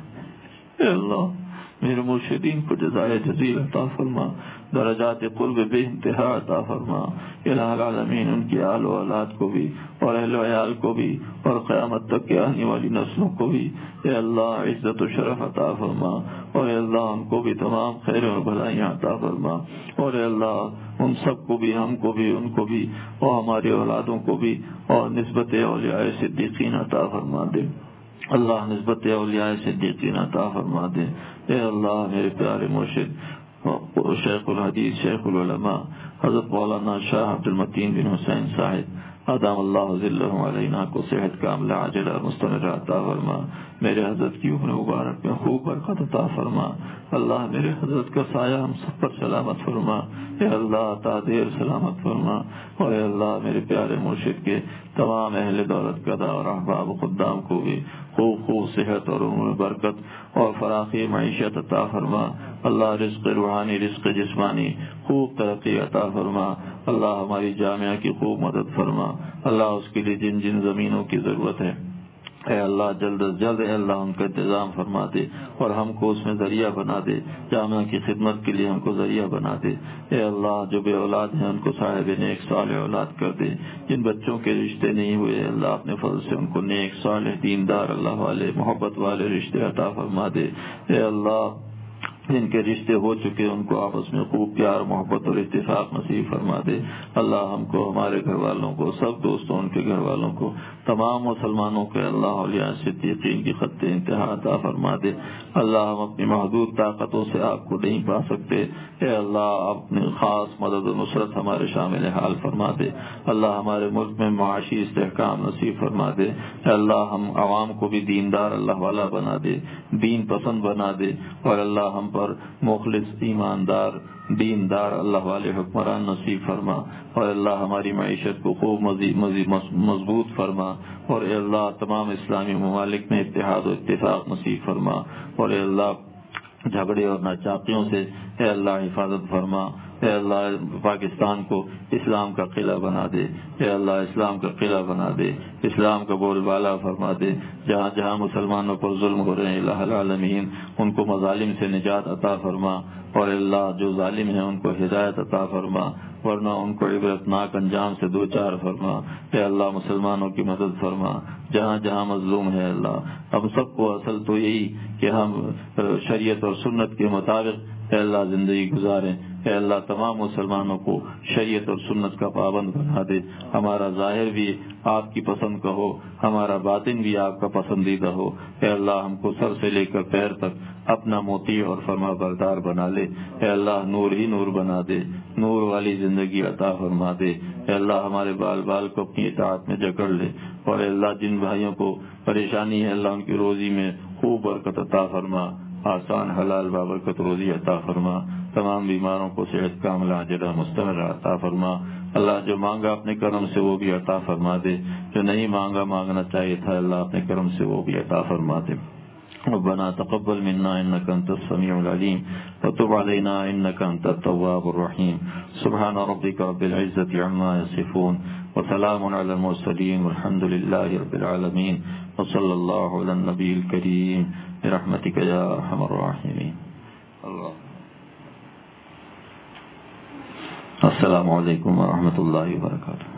Speaker 1: اے اللہ میرے مرشدین کو جزائے جزیل عطا فرما، درجات قرب بے انتہا عطا فرما، الہ العالمین ان کی آل و اولاد کو بھی اور اہل و عیال کو بھی اور قیامت تک کے آنے والی نسلوں کو بھی اے اللہ عزت و شرف عطا فرما، اور اے اللہ ہم کو بھی تمام خیر و بھلائیاں عطا فرما، اور اے اللہ ان سب کو بھی، ہم کو بھی، ان کو بھی اور ہماری اولادوں کو بھی اور نسبت اولیاء صدیقین عطا فرما دے، اللہ نسبت اولیاء صدیقین عطا فرما دے، اے اللہ میرے پیارے مرشد شیخ الحدیث شیخ العلماء حضرت مولانا شاہ عبد المتین بن حسین صاحب ادام اللہ ذلہ علینا کو صحت کاملہ عاجلہ مستمرہ عطا فرما، میرے حضرت کی عمر مبارک میں خوب برکت عطا فرما، اللہ میرے حضرت کا سایہ ہم سب پر سلامت فرما، اے اللہ تا دیر سلامت فرما، اور اے اللہ میرے پیارے مرشد کے تمام اہل دولت قدا اور احباب و خدام کو بھی خوب خوب صحت اور عمر برکت اور فراخی معیشت عطا فرما، اللہ رزق روحانی رزق جسمانی خوب ترقی عطا فرما، اللہ ہماری جامعہ کی خوب مدد فرما، اللہ اس کے لیے جن جن زمینوں کی ضرورت ہے اے اللہ جلد از جلد اے اللہ ان کا انتظام فرما دے اور ہم کو اس میں ذریعہ بنا دے، جامعہ کی خدمت کے لیے ہم کو ذریعہ بنا دے، اے اللہ جو بے اولاد ہیں ان کو صاحب نیک صالح اولاد کر دے، جن بچوں کے رشتے نہیں ہوئے اللہ اپنے فضل سے ان کو نیک صالح دیندار اللہ والے محبت والے رشتے عطا فرما دے، اے اللہ جن کے رشتے ہو چکے ان کو آپس میں خوب پیار محبت اور اتفاق نصیب فرما دے، اللہ ہم کو ہمارے گھر والوں کو سب دوستوں ان کے گھر والوں کو تمام مسلمانوں کے اللہ اولیاء صدیقین کی خط انتہا عطا فرما دے، اللہ ہم اپنی محدود طاقتوں سے آپ کو نہیں پا سکتے، اے اللہ اپنی خاص مدد و نصرت ہمارے شامل حال فرما دے، اللہ ہمارے ملک میں معاشی استحکام نصیب فرما دے، اے اللہ ہم عوام کو بھی دیندار اللہ والا بنا دے، دین پسند بنا دے، اور اللہ ہم پر مخلص ایماندار دیندار اللہ والے حکمران نصیب فرما، اور اللہ ہماری معیشت کو خوب مزید مزید مضبوط فرما، اور اے اللہ تمام اسلامی ممالک میں اتحاد و اتفاق نصیب فرما، اور اے اللہ جھگڑے اور ناچاقیوں سے اے اللہ حفاظت فرما، اے اللہ پاکستان کو اسلام کا قلعہ بنا دے، اے اللہ اسلام کا قلعہ بنا دے، اسلام کا بول بالا فرما دے، جہاں جہاں مسلمانوں پر ظلم ہو رہے ہیں الہ العالمین ان کو مظالم سے نجات عطا فرما، اور اللہ جو ظالم ہیں ان کو ہدایت عطا فرما، ورنہ ان کو عبرتناک انجام سے دو چار فرما، اے اللہ مسلمانوں کی مدد فرما، جہاں جہاں مظلوم ہے اللہ ہم سب کو اصل تو یہی کہ ہم شریعت اور سنت کے مطابق اے اللہ زندگی گزاریں، اے اللہ تمام مسلمانوں کو شریعت اور سنت کا پابند بنا دے، ہمارا ظاہر بھی آپ کی پسند کا ہو، ہمارا باطن بھی آپ کا پسندیدہ ہو، اے اللہ ہم کو سر سے لے کر پیر تک اپنا موتی اور فرما بردار بنا لے، اے اللہ نور ہی نور بنا دے، نور والی زندگی عطا فرما دے، اے اللہ ہمارے بال بال کو اپنی اطاعت میں جکڑ لے، اور اے اللہ جن بھائیوں کو پریشانی ہے اللہ ان کی روزی میں خوب برکت عطا فرما، آسان حلال بابرکت روزی عطا فرما، تمام بیماروں کو صحت کاملہ عاجلہ مستمرہ عطا فرما۔ اللہ جو مانگا اپنے کرم سے وہ بھی عطا فرما دے، جو نہیں مانگا مانگنا چاہیے تھا اللہ اپنے کرم سے وہ بھی عطا فرما دے۔ ربنا تقبل منا انك انت السميع العليم وتب علينا انك انت التواب الرحيم۔ سبحان ربك رب العزة عما يصفون وسلام على المرسلين والحمد لله رب العالمين وصلى الله على النبي الكريم برحمتك يا ارحم الراحمين۔ اللہ السلام علیکم ورحمۃ اللہ وبرکاتہ۔